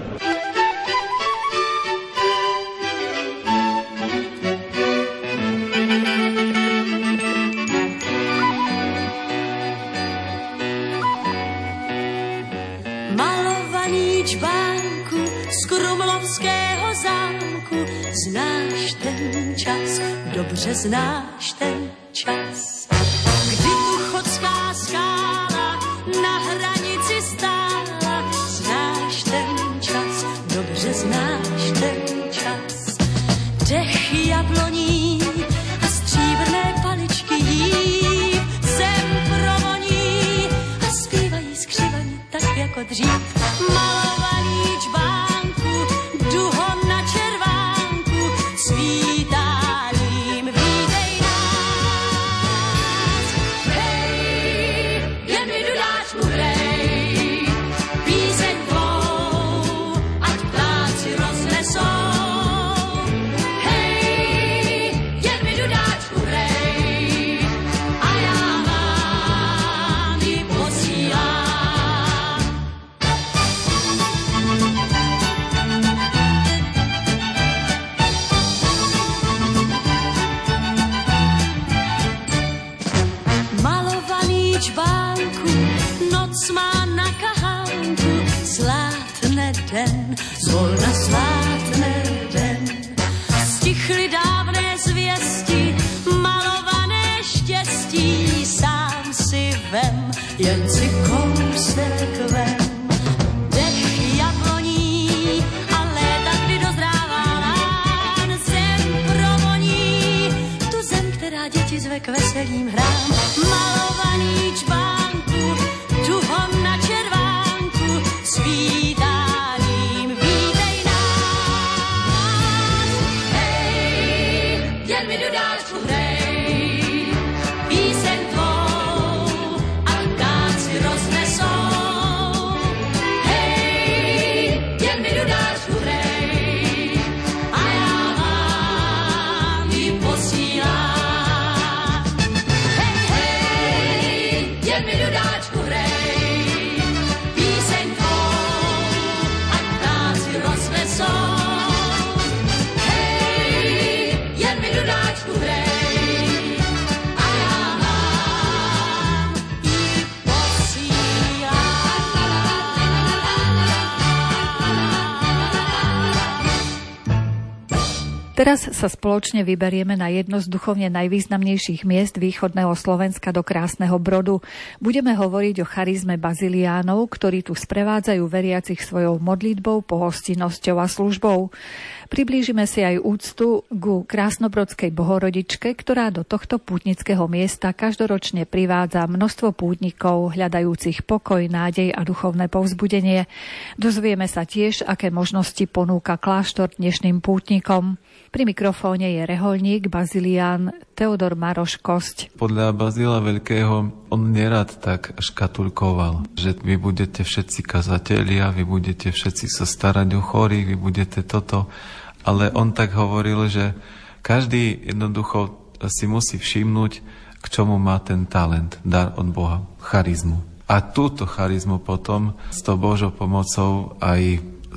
Malovaný čbánku z Krumlovského zámku, znáš ten čas, dobře znáš ten čas, kdy Tuchotská skála na hranici stála, znáš ten čas, dobře znáš ten čas. Dech jabloní a stříbrné paličky jí zem provoní a zpívají skřivaní tak jako dřív. Malovaný čbánku, duho na červánku, svítáním vítej nás. Hej, jen mi dudáčku hrej, píseň tvou, ať ptáci roznesou. Hej, jen mi dudáčku hrej, a já vám ji posílám. Malovaný čbánku, noc má na kahánku, slátne den, zvolna slátne den. Stichly dávné zvěsti, malované štěstí, sám si vem, jen si kousek vem. Dech jabloní a léta, kdy dozrává lán, zem provoní, tu zem, která děti zve k veselým hrám. Malovaný čbánku, duho na červánku, svítáním vítej nás. Hej, jen mi dudáčku hrej, píseň tvou a ptáci roznesou. Hej, jen mi dudáčku hrej, a já vám ji posílám. Hej, hej, jen mi Teraz sa spoločne vyberieme na jedno z duchovne najvýznamnejších miest východného Slovenska do krásneho Brodu. Budeme hovoriť o charizme baziliánov, ktorí tu sprevádzajú veriacich svojou modlitbou, pohostinnosťou a službou. Priblížime si aj úctu ku krásnobrodskej Bohorodičke, ktorá do tohto pútnického miesta každoročne privádza množstvo pútnikov hľadajúcich pokoj, nádej a duchovné povzbudenie. Dozvieme sa tiež, aké možnosti ponúka kláštor dnešným pútnikom. Pri mikrofóne je rehoľník bazilián Teodor Maroš Kosť. Podľa Bazíla Veľkého on nerad tak škatulkoval, že vy budete všetci kazatelia, vy budete všetci sa starať o chorých, vy budete toto. Ale on tak hovoril, že každý jednoducho si musí všimnúť, k čomu má ten talent, dar od Boha, charizmu. A túto charizmu potom s tou Božou pomocou aj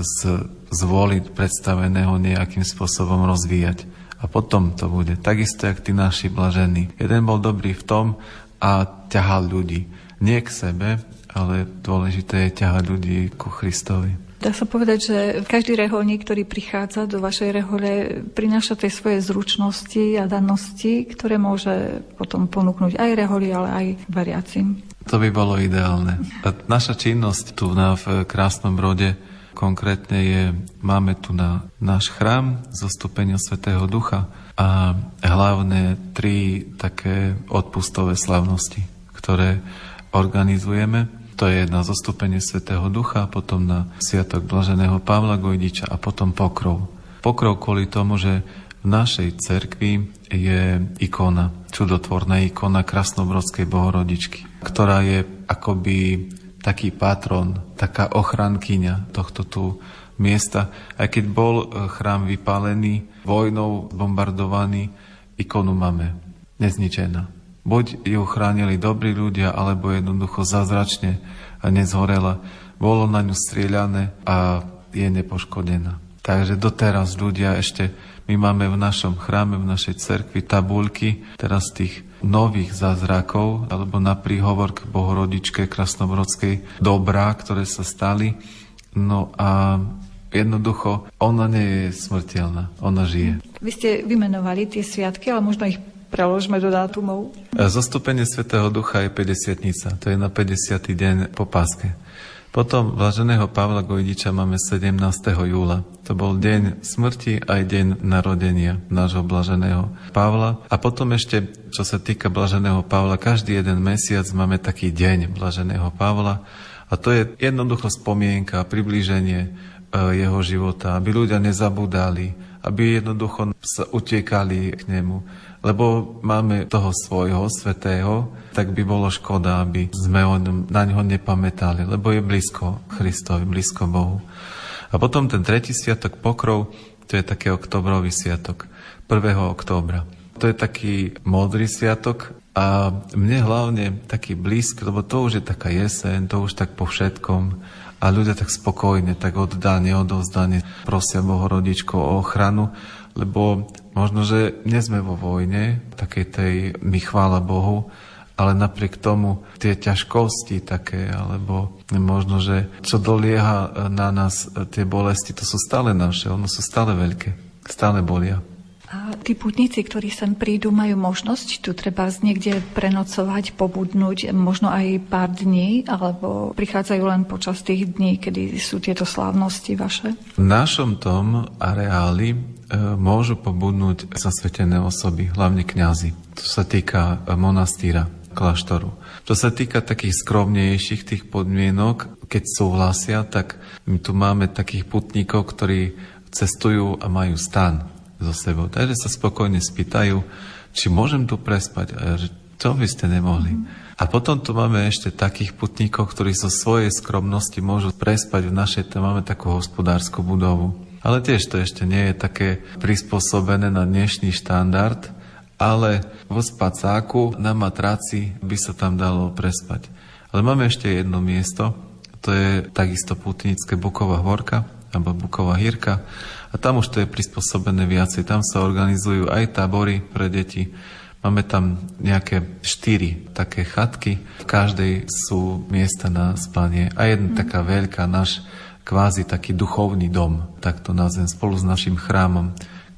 zvoliť predstaveného nejakým spôsobom rozvíjať. A potom to bude takisto, jak tí naši blažení. Jeden bol dobrý v tom a ťahal ľudí. Nie k sebe, ale dôležité je ťahať ľudí ku Kristovi. Dá sa povedať, že každý reholník, ktorý prichádza do vašej rehole, prináša tie svoje zručnosti a danosti, ktoré môže potom ponúknuť aj reholi, ale aj veriacim. To by bolo ideálne. A naša činnosť tu v Krásnom Brode konkrétne máme tu na náš chrám zostúpenia Svätého Ducha a hlavné 3 také odpustové slávnosti, ktoré organizujeme. To je na zostúpenie Svätého Ducha, potom na sviatok blaženého Pavla Gojdiča a potom pokrov. Pokrov kvôli tomu, že v našej cerkvi je ikona, čudotvorná ikona Krásnobrodskej Bohorodičky, ktorá je akoby taký patron, taká ochrankyňa tohto tu miesta. Aj keď bol chrám vypálený, vojnou bombardovaný, ikonu máme nezničená. Buď ju chránili dobrí ľudia, alebo jednoducho zázračne a nezhorela. Bolo na ňu strieľané a je nepoškodená. Takže doteraz ľudia ešte, my máme v našom chráme, v našej cerkvi tabuľky, teraz tých nových zázrakov, alebo na príhovor k Bohorodičke Krásnobrodskej dobrá, ktoré sa stali. No a jednoducho, ona nie je smrteľná, ona žije. Vy ste vymenovali tie sviatky, ale možno ich preložme do dátumov. Zostúpenie Svätého Ducha je 50-nica, to je na 50. deň po Páske. Potom blaženého Pavla Gojdiča máme 17. júla. To bol deň smrti aj deň narodenia nášho blaženého Pavla. A potom ešte, čo sa týka blaženého Pavla, každý jeden mesiac máme taký deň blaženého Pavla. A to je jednoducho spomienka, priblíženie jeho života, aby ľudia nezabudali, aby jednoducho sa utiekali k nemu. Lebo máme toho svojho svätého, tak by bolo škoda, aby sme na ňo nepamätali, lebo je blízko Kristovi, blízko Bohu. A potom ten 3. sviatok pokrov, to je taký oktobrový sviatok, 1. októbra. To je taký modrý sviatok a mne hlavne taký blízky, lebo to už je taká jeseň, to už tak po všetkom a ľudia tak spokojne, tak oddane, odovzdane prosia Bohorodičku o ochranu, lebo možno, že nie sme vo vojne, takej tej, my chvála Bohu, ale napriek tomu tie ťažkosti také, alebo možno, že čo dolieha na nás, tie bolesti, to sú stále naše, ono sú stále veľké, stále bolia. A tí pútnici, ktorí sem prídu, majú možnosť tu treba niekde prenocovať, pobudnúť, možno aj pár dní, alebo prichádzajú len počas tých dní, kedy sú tieto slávnosti vaše? V našom tom areáli môžu pobudnúť zasvetené osoby, hlavne kňazi. To sa týka monastýra, kláštoru. Čo sa týka takých skromnejších tých podmienok, keď súhlasia, tak my tu máme takých putníkov, ktorí cestujú a majú stan so sebou. Takže sa spokojne spýtajú, či môžem tu prespať. A že čo by ste nemohli? A potom tu máme ešte takých putníkov, ktorí zo svojej skromnosti môžu prespať v našej, máme takú hospodárskú budovu. Ale tiež to ešte nie je také prispôsobené na dnešný štandard, ale vo spacáku na matraci by sa tam dalo prespať. Ale máme ešte jedno miesto, to je takisto putnícke Buková horka, alebo Buková hírka. A tam už to je prispôsobené viacej. Tam sa organizujú aj tábory pre deti. Máme tam nejaké 4 také chatky. V každej sú miesta na spanie. A jedna taká veľká, náš kvázi taký duchovný dom, tak to nazvem, spolu s našim chrámom,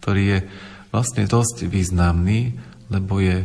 ktorý je vlastne dosť významný, lebo je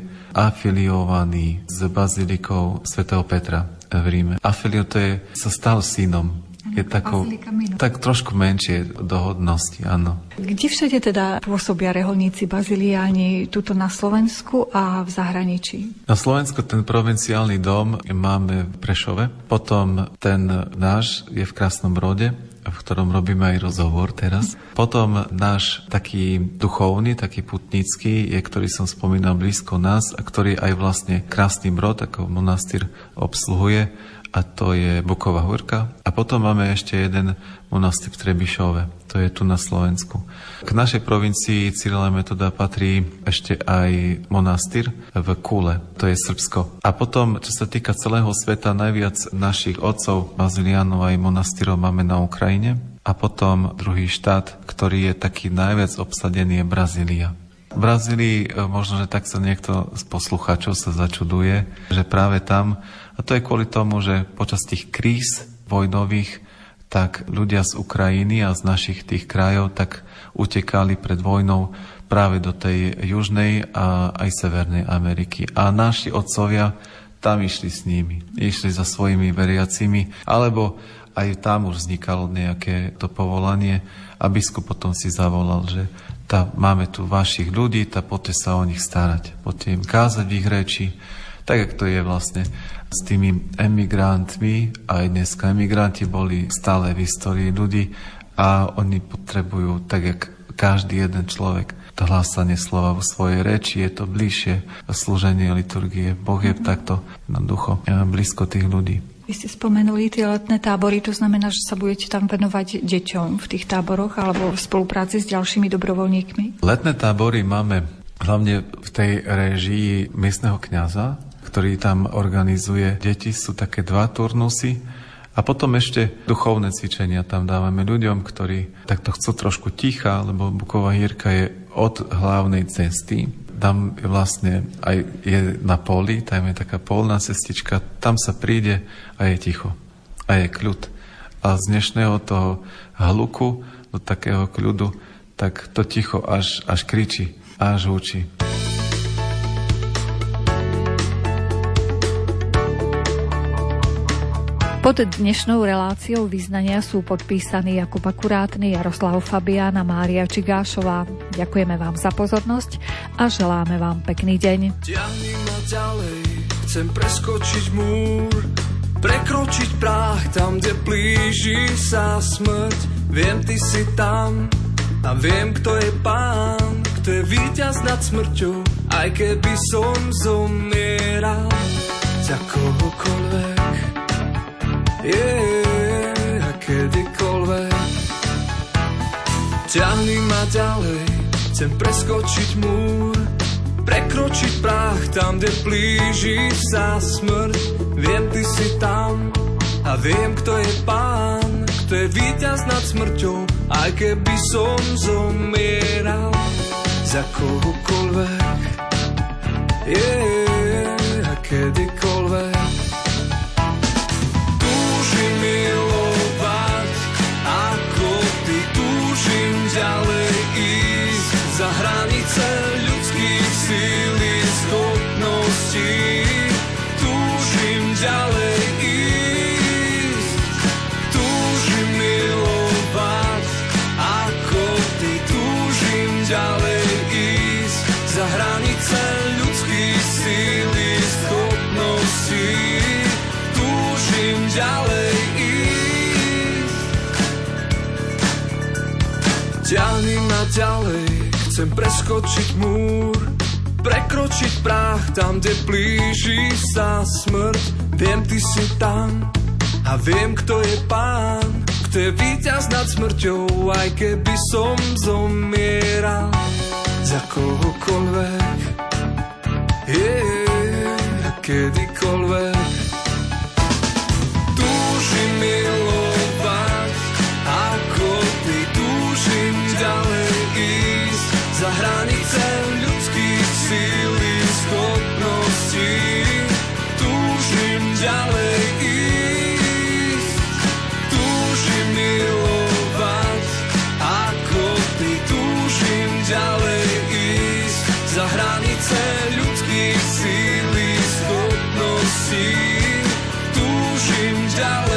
afiliovaný s bazilikou svätého Petra v Ríme. Afilio to je, sa stal synom. Je takou, tak trošku menšie do hodnosti, áno. Kde všade teda pôsobia reholníci baziliáni, tuto na Slovensku a v zahraničí? Na Slovensku ten provinciálny dom máme v Prešove, potom ten náš je v Krásnom Brode, v ktorom robíme aj rozhovor teraz. Potom náš taký duchovný, taký putnický, je, ktorý som spomínal blízko nás a ktorý aj vlastne Krásny Brod ako monastýr obsluhuje, a to je Buková Húrka. A potom máme ešte jeden monastýr v Trebišove, to je tu na Slovensku. K našej provincii Cyrila Metoda patrí ešte aj monastýr v Kule, to je Srbsko. A potom, čo sa týka celého sveta, najviac našich otcov, baziliánov aj monastýrov máme na Ukrajine. A potom druhý štát, ktorý je taký najviac obsadený, je Brazília. V Brazílii možno, že tak sa niekto z poslucháčov sa začuduje, že práve tam, a to je kvôli tomu, že počas tých kríz vojnových, tak ľudia z Ukrajiny a z našich tých krajov tak utekali pred vojnou práve do tej južnej a aj severnej Ameriky. A naši otcovia tam išli s nimi, išli za svojimi veriacimi, alebo aj tam už vznikalo nejaké to povolanie a biskup potom si zavolal, že máme tu vašich ľudí, poďte sa o nich starať, poďte im kázať v ich reči, tak jak to je vlastne s tými emigrantmi. Aj dneska emigranti boli stále v histórii ľudí a oni potrebujú, tak jak každý jeden človek, to hlásanie slova vo svojej reči, je to bližšie slúženie liturgie. Boh je takto na ducho blízko tých ľudí. Vy ste spomenuli tie letné tábory, to znamená, že sa budete tam venovať deťom v tých táboroch alebo v spolupráci s ďalšími dobrovoľníkmi? Letné tábory máme hlavne v tej réžii miestneho kňaza, ktorý tam organizuje deti, sú také 2 turnusy a potom ešte duchovné cvičenia tam dávame ľuďom, ktorí takto chcú trošku ticha, lebo Buková Hírka je od hlavnej cesty. Tam vlastne aj je na poli, tam je taká polná cestička, tam sa príde a je ticho a je kľud. A z dnešného toho hluku do takého kľudu, tak to ticho až kričí, až hučí. Pod dnešnou reláciou vyznania sú podpísaní Jakub Akurátny, Jaroslav Fabián a Mária Čigášová. Ďakujeme vám za pozornosť a želáme vám pekný deň. Ťahni ma ďalej, chcem preskočiť múr, prekročiť práh tam, kde blíži sa smrť. Viem, ty si tam a viem, kto je pán, kto je víťaz nad smrťou, aj keby som zomieral za kohokoľvek. A kedykoľvek ťahni ma ďalej, chcem preskočiť múr, prekročiť práh tam, kde blíži sa smrť. Viem, ty si tam a viem, kto je pán, kto je víťaz nad smrťou, aj keby som zomieral za kohokoľvek. A kedykoľvek milovať, ako ty, túžim ďalej ísť za hranice ľudských síl i schopností. Túžim ďalej ísť, túžim milovať, ako ty, túžim ďalej ísť za hranice ľudských síl i schopností. Túžim ďalej ísť, ťahni ma ďalej, chcem preskočiť múr, prekročiť práh tam, kde blíži sa smrť. Viem, ty si tam a viem, kto je pán, kto je víťaz nad smrťou, aj keby som zomieral za kohokoľvek. Kedykoľvek túžim milovať, ako ty, túžim ďalej ísť za hranice ľudských síl i schopností. Túžim ďalej ísť, túžim milovať, ako ty, túžim ďalej ďalej.